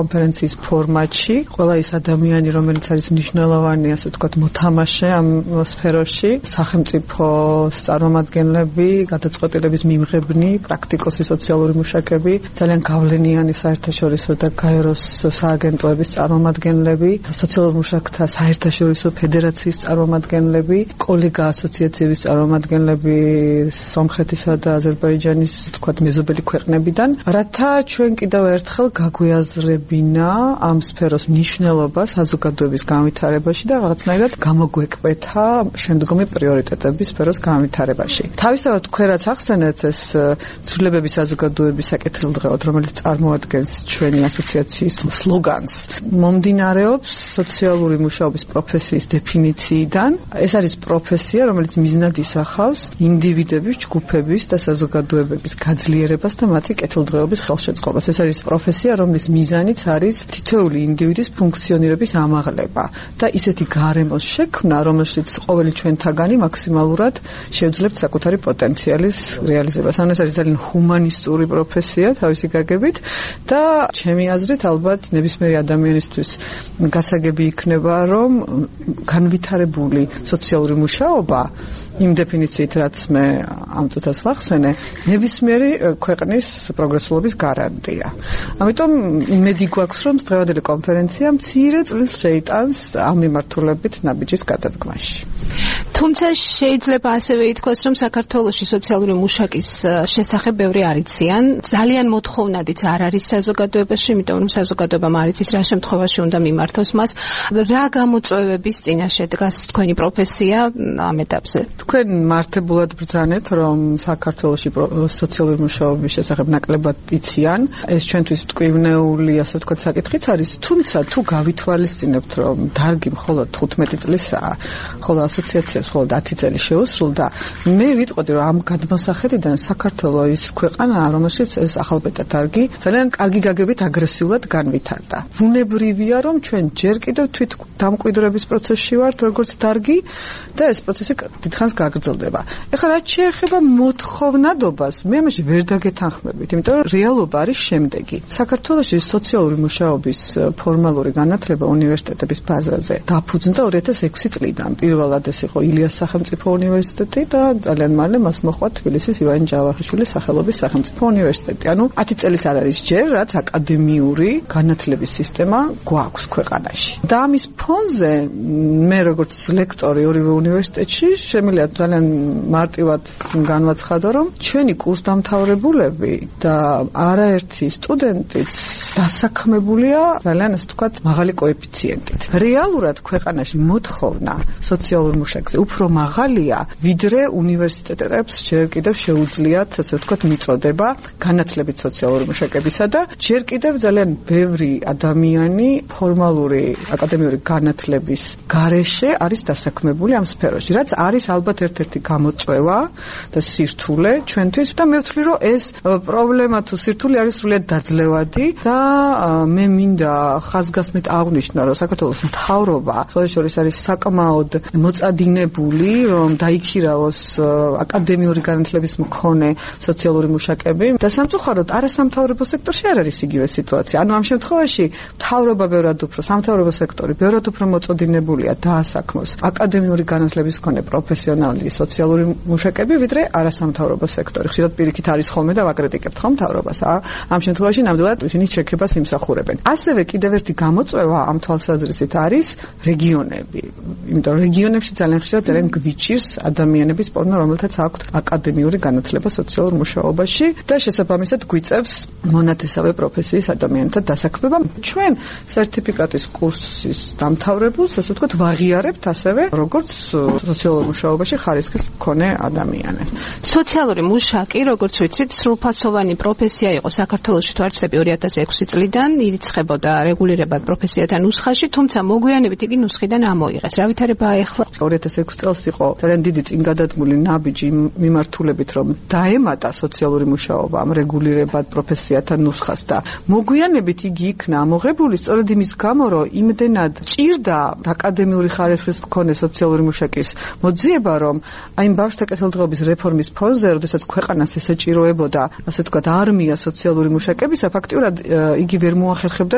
კონფერენციის ფორმატში ყველა ის ადამიანი, რომელიც არის მნიშვნელოვანი, ასე ვთქვათ, მოთამაშე ამ სფეროში, სახელმწიფოს წარმომადგენლები, გადაწყვეტილების მიღებნი, პრაქტიკოსი, სოციალური მუშაკები, ძალიან გავლენიანი საერთაშორისო და გაეროს სააგენტოების წარმომადგენლები, სოციალურ მუშაკთა საერთაშორისო ფედერაციის წარმომადგენლები, კოლეგა ასოციაციების წარმომადგენლები სომხეთისა და აზერბაიჯანის, ვთქვათ, მეზობელი ქვეყნებიდან, რათა ჩვენ კიდევ ერთხელ გაგვიაზრებინა ამ სფეროს მნიშვნელობა საზოგადოების განვითარებაში და რაღაცნაირად გამოგვეკვეთა შემდგომი პრიორიტეტები სფეროს განვითარებაში. თავისთავად თქვენ რაც ახსენეთ ეს ცვლილებების საზოგადოების საკეთილდღეოდ, რომელიც წარმოადგენს ჩვენი ასოციაციის სლოგანს, მომდინარეობს სოციალური მუშაობის პროფესიის დეფინიციიდან. ეს არის პროფესია, რომელიც მიზნად ისახავს ინდივიდების, ჯგუფების და საზოგადოებების გაძლიერებას და მათი კეთილდღეობის ხელშეწყობას. ეს არის პროფესია, რომლის მიზანიც არის თითოეული ინდივიდის ფუნქციონირების ამაღლება და ისეთი გარემოს შექმნა, რომელშიც ყოველი ჩვენთაგანი მაქსიმალურად შევძლებთ საკუთარი პოტენციალის რეალიზებას. ანუ ეს არის ძალიან ჰუმანისტური პროფესია თავისი გაგებით და ჩემი აზრით ალბათ ნებისმიერი ადამიანისთვის გასაგები იქნება, რომ განვითარებული სოციალური მუშაობა იმ დეფინიციით, რაც მე ამ წუთას ვახსენე, ნებისმიერი ქვეყნის პროგრესულობის გარანტია. ამიტომ იმედი გვაქვს, რომ დღევანდელი კონფერენცია მცირე წვლილს შეიტანს ამ მიმართულებით ნაბიჯის გადადგმაში. თუმცა შეიძლება ასევე ითქვას, რომ საქართველოში სოციალური მუშაკის შესახებ ბევრი არ იციან. ძალიან მოთხოვნადიც არ არის საზოგადოებაში, იმიტომ რომ საზოგადოებამ არ იცის რა შემთხვევაში უნდა მიმართოს მას. რა გამოწვევების წინაშე დგას თქვენი პროფესია ამ ეტაპზე? თქვენ მართებულად ბრძანეთ, რომ საქართველოში სოციალური მუშაობის შესახებ ნაკლებად იციან. ეს ჩვენთვის მტკივნეული, ასე ვთქვათ, საკითხიც არის, თუმცა თუ გავითვალისწინებთ, რომ დარგი მხოლოდ 15 წლისაა, ხოლო ასოციაციას მხოლოდ 10 წელი შეუსრულდა, მე ვიტყოდი, რომ ამ გადმოსახედიდან საქართველო ის ქვეყანაა, რომელშიც ეს ახალბედა დარგი ძალიან კარგი გაგებით აგრესიულად განვითარდა. ბუნებრივია, რომ ჩვენ ჯერ კიდევ თვით დამკვიდრების პროცესში ვართ, როგორც დარგი და ეს პროცესი დიდხანს გაგრძელდება. ეხლა რაც შეეხება მოთხოვნადობას, მე ამაში ვერ დაგეთანხმებით, იმიტომ რომ რეალობა არის შემდეგი. საქართველოში სოციალური მუშაობის ფორმალური განათლება უნივერსიტეტების ბაზაზე დაფუძნდა 2006 წლიდან. პირველად ეს იყო ილიას სახელმწიფო უნივერსიტეტი და ძალიან მალე მას მოჰყვა თბილისის ივანე ჯავახიშვილის სახელობის სახელმწიფო უნივერსიტეტი. ანუ 10 წელიც არ არის ჯერ, რაც აკადემიური განათლების სისტემა გვაქვს ქვეყანაში. და ამის ფონზე მე როგორც ლექტორი ორივე უნივერსიტეტში შემიძლია ძალიან მარტივად განვაცხადო, რომ ჩვენი კურსდამთავრებულები და არაერთი სტუდენტიც დასაქმებულია ძალიან, ასე ვთქვათ, მაღალი კოეფიციენტით. რეალურად ქვეყანაში მოთხოვნა სოციალურ მუშაკზე უფრო მაღალია, ვიდრე უნივერსიტეტებს ჯერ კიდევ შეუძლიათ, ასე ვთქვათ, მიწოდება განათლებით სოციალური მუშაკებისა და ჯერ კიდევ ძალიან ბევრი ადამიანი ფორმალური აკადემიური განათლების გარეშე არის დასაქმებული ამ სფეროში, რაც არის ალბათ ერთ-ერთი გამოწვევა და სირთულე ჩვენთვის და მე ვთვლი, რომ ეს პრობლემა თუ სირთულე არის სრულიად დაძლევადი და მე მინდა ხაზგასმით აღვნიშნო, რომ საქართველოს მთავრობა სხვადასხვა არის საკმაოდ მოწადინებული, რომ დაიქირავოს აკადემიური განათლების მქონე სოციალური მუშაკები და სამწუხაროდ არასამთავრობო სექტორში არ არის იგივე სიტუაცია. ანუ ამ შემთხვევაში მთავრობა ბევრად უფრო, სამთავრობო სექტორი ბევრად უფრო მოწოდინებულია დაასაქმოს აკადემიური განათლების მქონე პროფესიონალი სოციალური მუშაკები, ვიდრე არასამთავრობო სექტორი. ხშირად პირიქით არის ხოლმე და ვაკრიტიკებთ ხომ მთავრობას. ამ შემთხვევაში ნამდვილად ისინი შექებას იმსახურებენ. ასევე კიდევ ერთი გამოწვევა ამ თვალსაზრისით არის რეგიონები. იმიტომ რეგიონებში ძალიან ხშირად ძალიან გვიჭირს ადამიანების პოვნა, რომელთაც აქვთ აკადემიური განათლება სოციალურ მუშაობაში და შესაბამისად გვიწევს მონათესავე პროფესიის ადამიანთა დასაქმება. ჩვენ სერტიფიკატის კურსის დამთავრებულს, ასე ვთქვათ, ვაღიარებთ ასევე როგორც სოციალურ მუშაობაში ხარისხის მქონე ადამიანები. სოციალური მუშაკი, როგორც ვიცით, სრულფასოვანი პროფესია იყო საქართველოში თვალწები 2006 წლიდან, ირიცხებოდა რეგულირებად პროფესიათა ნუსხაში, თუმცა მოგვიანებით იგი ნუსხიდან ამოიღეს. რა ვითარებაა ახლა? 2006 წელს იყო ძალიან დიდი წინგადადგმული ნაბიჯი მიმართულებით, რომ დაემატა სოციალური მუშაობა ამ რეგულირებად პროფესიათა ნუსხას და მოგვიანებით იგი იქნა ამოღებული სწორედ იმის გამო, რომ იმდენად ჭირდა აკადემიური ხარისხის მქონე სოციალური მუშაკის მოძიება, რომ აი იმ ბავშვთა კეთილდღეობის რეფორმის ფონზე, როდესაც ქვეყანას ესეჭიროებოდა, ასე ვთქვათ, არმია სოციალური მუშაკებისა, ფაქტიურად იგი ვერ მოახერხებდა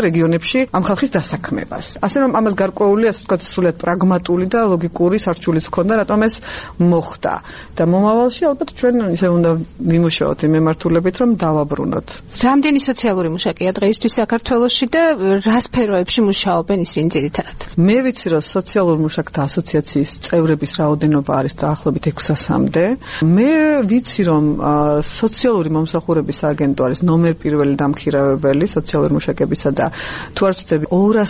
რეგიონებში ამ ხალხის დასაქმებას. ასე რომ ამას გარკვეული, ასე ვთქვათ, სრულიად პრაგმატული და ლოგიკური სარჩულიც ჰქონდა, რატომ ეს მოხდა. და მომავალში ალბათ ჩვენ ისე უნდა ვიმუშაოთ იმ მემართულებით, რომ დავაბრუნოთ. რამდენი სოციალური მუშაკია დღეისთვის საქართველოში და რა სფეროებში მუშაობენ ისინი ძირითადად? მე ვიცი, რომ სოციალურ მუშაკთა ასოციაციის წევრების რაოდენობა არის დაახლოებით 600-მდე. მე ვიცი, რომ სოციალური მომსახურების აგენტო არის ნომერ პირველი დამქირავებელი სოციალური მუშაკებისა და თუ არ ვცდები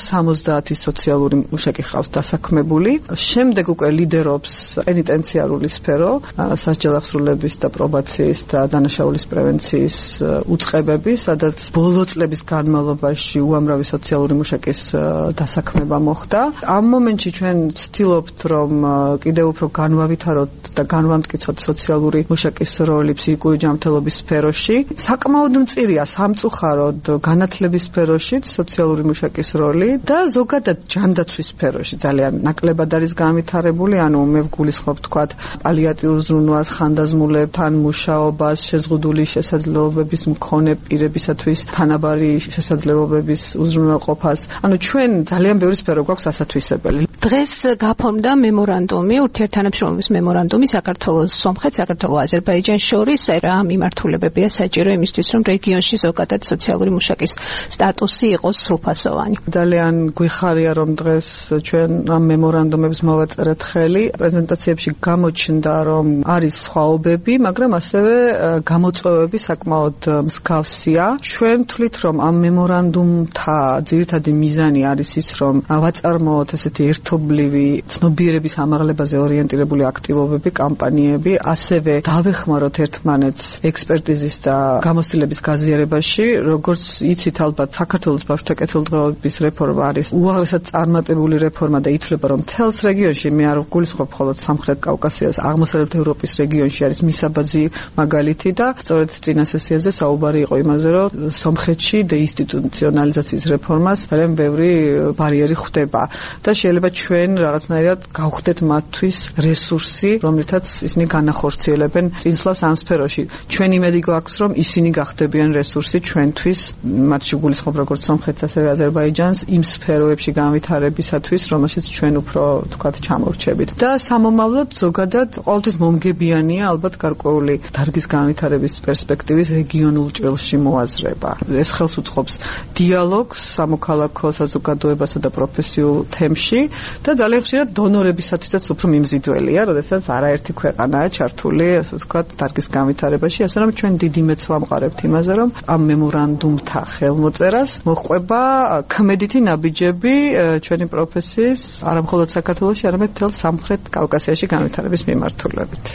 270 სოციალური მუშაკი ხავს დასაქმებული. შემდეგ უკვე ლიდერობს პენიტენციარული სფერო, სასჯელახსრულების და პრობაციის და დანაშაულის პრევენციის უწყებები, სადაც ბოლო წლების განმავლობაში უამრავი სოციალური მუშაკის დასაქმება მოხდა. ამ მომენტში ჩვენ ვცდილობთ, რომ კიდევ უფრო განვავითაროთ და განვამტკიცოთ სოციალური მუშაკის როლი ფსიქიკური ჯანმრთელობის სფეროში. საკმაოდ მწირია სამწუხაროდ განათლების სფეროში სოციალური მუშაკის როლი და ზოგადად ჯანდაცვის სფეროში ძალიან ნაკლებად არის განვითარებული, ანუ მე ვგულისხმობ თქვათ პალიატიურ ზრუნვას, ხანდაზმულებთან მუშაობას, შეზღუდული შესაძლებლობების მქონე პირებისათვის თანაბარი შესაძლებლობების უზრუნველყოფას. ანუ ჩვენ ძალიან ბევრი სფერო გვაქვს ასათვისებელი. დღეს გაფორმდა მემორანდუმი, ურთიერთთანამშრომლობის მემორანდუმი საქართველოს, სომხეთს, საქართველოს, აზერბაიჯანს შორის, რა მიმართულებებია საჭირო იმისთვის, რომ რეგიონში ზოგადად სოციალური მუშაკის სტატუსი იყოს სრულფასოვანი. ძალიან გვიხარია, რომ დღეს ჩვენ ამ მემორანდუმებს მოვაწერეთ ხელი. პრეზენტაციებში გამოჩნდა, რომ არის სხვაობები, მაგრამ ასევე გამოწვევები საკმაოდ მსგავსია. ჩვენ ვთვლით, რომ ამ მემორანდუმთა ძირითადი მიზანი არის ის, რომ ვაწარმოოთ ესეთი ერთობლივი ცნობიერების ამაღლებაზე ორიენტირებული აქტივობები, კამპანიები, ასევე დავეხმაროთ ერთმანეთს ექსპერტიზის და გამოცდილების გაზიარებაში. როგორც იცით, ალბათ საქართველოს ბავშვთა კეთილდღეობის რეფორმა არის უაღრესად წარმატებული რეფორმა და ითვლება, რომ მთელს რეგიონში, მე არ ვგულისხმობ მხოლოდ სამხრეთ კავკასიას, აღმოსავლეთ ევროპის რეგიონში არის მისაბაძი მაგალითი და სწორედ წინა სესიაზე საუბარი იყო იმაზე, რომ სომხეთში დეინსტიტუციონალიზაციის რეფორმას ძალიან ბევრი ბარიერი ხვდება და შეიძლება ჩვენ რაღაცნაირად გავხდეთ მათთვის რესურსი, რომლითაც ისინი განახორციელებენ წინსვლას ამ სფეროში. ჩვენ იმედი გვაქვს, რომ ისინი გახდებიან რესურსი ჩვენთვის, მათში გულისხმობ როგორც სომხეთს, ასევე აზერბაიჯანს იმ სფეროებში განვითარებისათვის, რომელშიც ჩვენ უფრო თქვათ ჩამორჩებით. და სამომავლოდ ზოგადად ყოველთვის მომგებიანია ალბათ გარკვეული დარგის განვითარების პერსპექტივის რეგიონულ ჭრილში მოაზრება. ეს ხელს უწყობს დიალოგს სამოქალაქო საზოგადოებასა და პროფესიულ თემში და ძალიან ხშირად დონორებისათვისაც უფრო მიმზიდველია, როდესაც არაერთი ქვეყანაა ჩართული, ასე ვთქვათ, დარგის განვითარებაში, ასე რომ ჩვენ დიდი მეც ვამყარებთ იმაზე, რომ ამ მემორანდუმთა ხელმოწერას მოჰყვება ქმედითი ნაბიჯები ჩვენი პროფესიის, არა მხოლოდ საქართველოში, არამედ მთელ სამხრეთ კავკასიაში განვითარების მიმართულებით.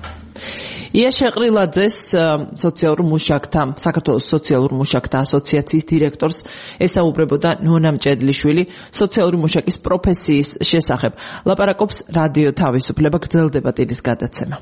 ია შეყრილაძეს სოციალურ მუშაკთა საქართველოს სოციალურ მუშაკთა ასოციაციის დირექტორს ესაუბრებოდა ნონა მჭედლიშვილი სოციალური მუშაკის პროფესიის შესახებ. ლაპარაკობს რადიო თავისუფლება, გრძელდება ტირის გადაცემა.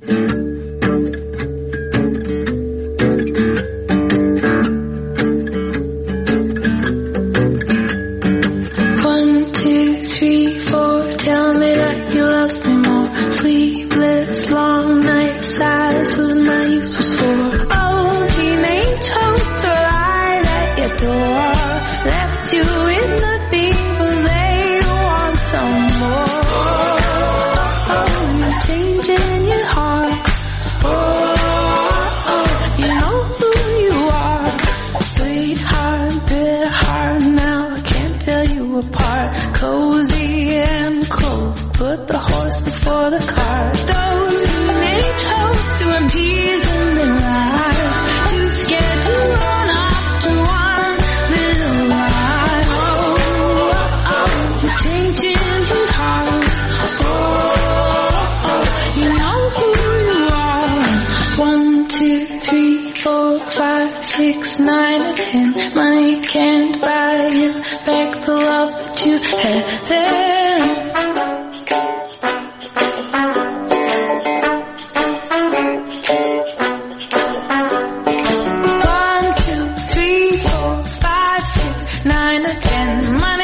Money can't buy you back the love that you had then. One, two, three, four, five, six, 9 or 10. Money